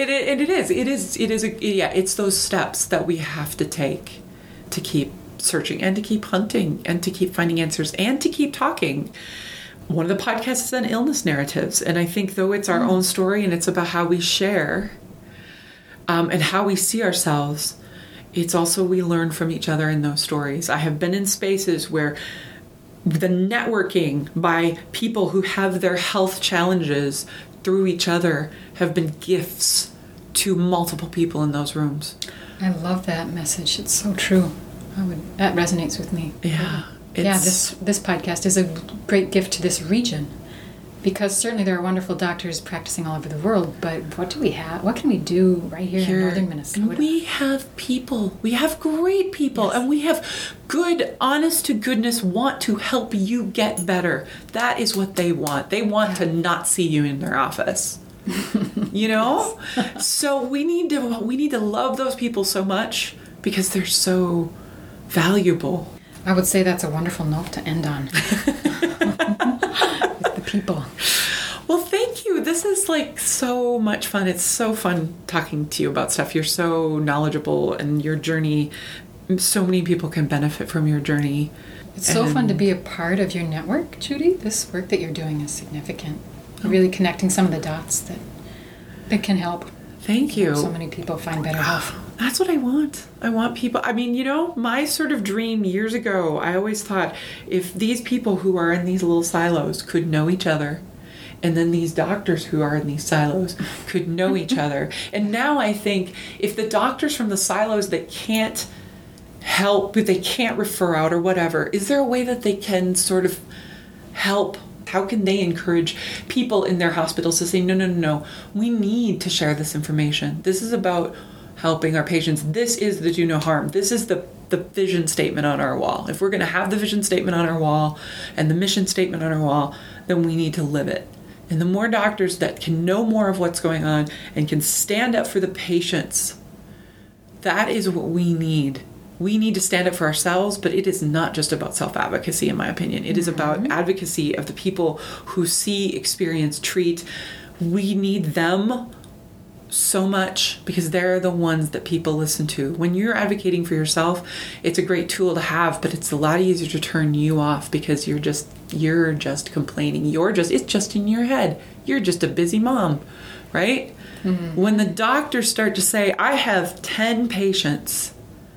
it's those steps that we have to take to keep searching and to keep hunting and to keep finding answers and to keep talking. One of the podcasts is on illness narratives, and I think though it's our own story and it's about how we share and how we see ourselves, it's also we learn from each other in those stories. I have been in spaces where the networking by people who have their health challenges through each other have been gifts to multiple people in those rooms. I love that message. It's so true. That resonates with me. Yeah. This podcast is a great gift to this region, because certainly there are wonderful doctors practicing all over the world, but what do we have? What can we do right here in northern Minnesota? We have people. We have great people, yes. And we have good, honest to goodness, want to help you get better. That is what they want. They want to not see you in their office. You know? Yes. So we need to love those people so much because they're so valuable. I would say that's a wonderful note to end on. With the people. Well, thank you. this is like so much fun. It's so fun talking to you about stuff. You're so knowledgeable, and your journey, so many people can benefit from your journey. It's so fun to be a part of your network, Judy. This work that you're doing is significant. You're really connecting some of the dots that can help. Thank you. So many people find better health. That's what I want. I want people. I mean, my sort of dream years ago, I always thought if these people who are in these little silos could know each other, and then these doctors who are in these silos could know each other. And now I think if the doctors from the silos that can't help, but they can't refer out or whatever, is there a way that they can sort of help? How can they encourage people in their hospitals to say, no, we need to share this information. This is about helping our patients. This is the do no harm. This is the vision statement on our wall. If we're going to have the vision statement on our wall and the mission statement on our wall, then we need to live it. And the more doctors that can know more of what's going on and can stand up for the patients, that is what we need. We need to stand up for ourselves, but it is not just about self-advocacy, in my opinion. It is about advocacy of the people who see, experience, treat. We need them so much because they're the ones that people listen to. When you're advocating for yourself, it's a great tool to have, but it's a lot easier to turn you off because you're just complaining. It's just in your head. You're just a busy mom, right? Mm-hmm. When the doctors start to say, I have 10 patients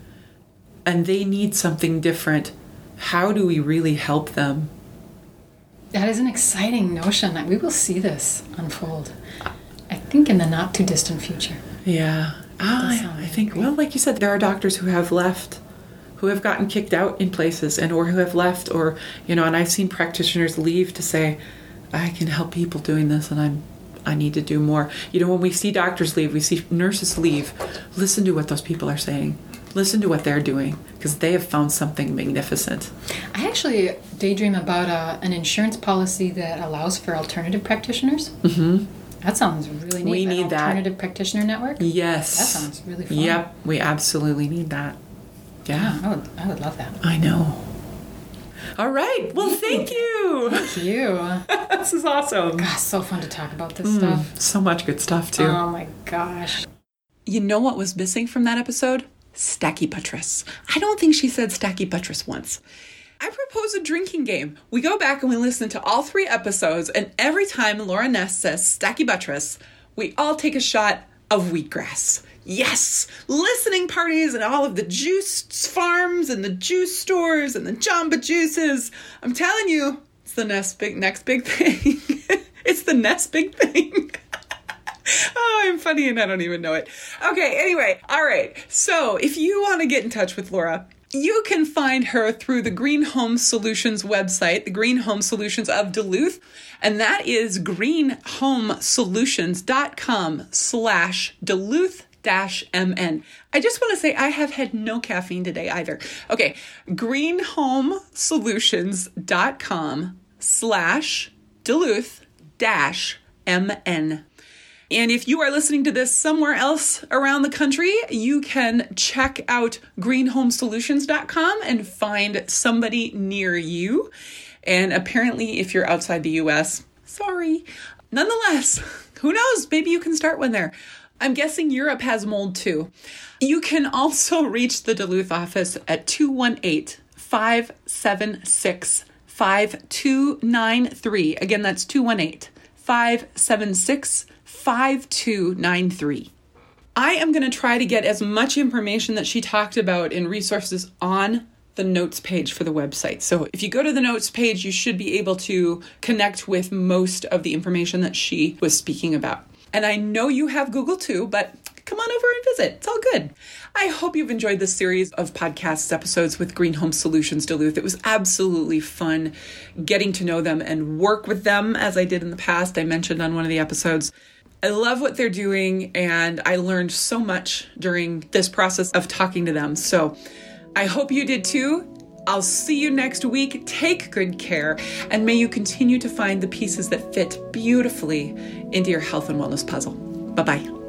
and they need something different, how do we really help them? That is an exciting notion. We will see this unfold, I think, in the not too distant future. Yeah. I think, well, like you said, there are doctors who have left, who have gotten kicked out in places or who have left or, and I've seen practitioners leave to say, I can help people doing this and I need to do more. When we see doctors leave, we see nurses leave, listen to what those people are saying. Listen to what they're doing because they have found something magnificent. I actually daydream about an insurance policy that allows for alternative practitioners. Mm-hmm. That sounds really neat. We need that. Alternative practitioner network? Yes. That sounds really fun. Yep, we absolutely need that. Yeah. I would love that. I know. All right. Well, thank you. Thank you. This is awesome. Gosh, so fun to talk about this stuff. So much good stuff, too. Oh, my gosh. You know what was missing from that episode? Stachyputris. I don't think she said Stachyputris once. I propose a drinking game. We go back and we listen to all 3 episodes, and every time Laura Ness says Stachyputris, we all take a shot of wheatgrass. Yes! Listening parties and all of the juice farms and the juice stores and the Jamba Juices. I'm telling you, it's the next big thing. It's the next big thing. Oh, I'm funny and I don't even know it. Okay, anyway. All right. So if you want to get in touch with Laura, you can find her through the Green Home Solutions website, the Green Home Solutions of Duluth. And that is greenhomesolutions.com/Duluth-MN. I just want to say I have had no caffeine today either. Okay. greenhomesolutions.com/Duluth-MN. And if you are listening to this somewhere else around the country, you can check out greenhomesolutions.com and find somebody near you. And apparently, if you're outside the U.S., sorry. Nonetheless, who knows? Maybe you can start one there. I'm guessing Europe has mold too. You can also reach the Duluth office at 218-576-5293. Again, that's 218-576-5293. I am going to try to get as much information that she talked about in resources on the notes page for the website. So if you go to the notes page, you should be able to connect with most of the information that she was speaking about. And I know you have Google too, but come on over and visit. It's all good. I hope you've enjoyed this series of podcast episodes with Green Home Solutions Duluth. It was absolutely fun getting to know them and work with them as I did in the past. I mentioned on one of the episodes. I love what they're doing, and I learned so much during this process of talking to them. So I hope you did too. I'll see you next week. Take good care, and may you continue to find the pieces that fit beautifully into your health and wellness puzzle. Bye-bye.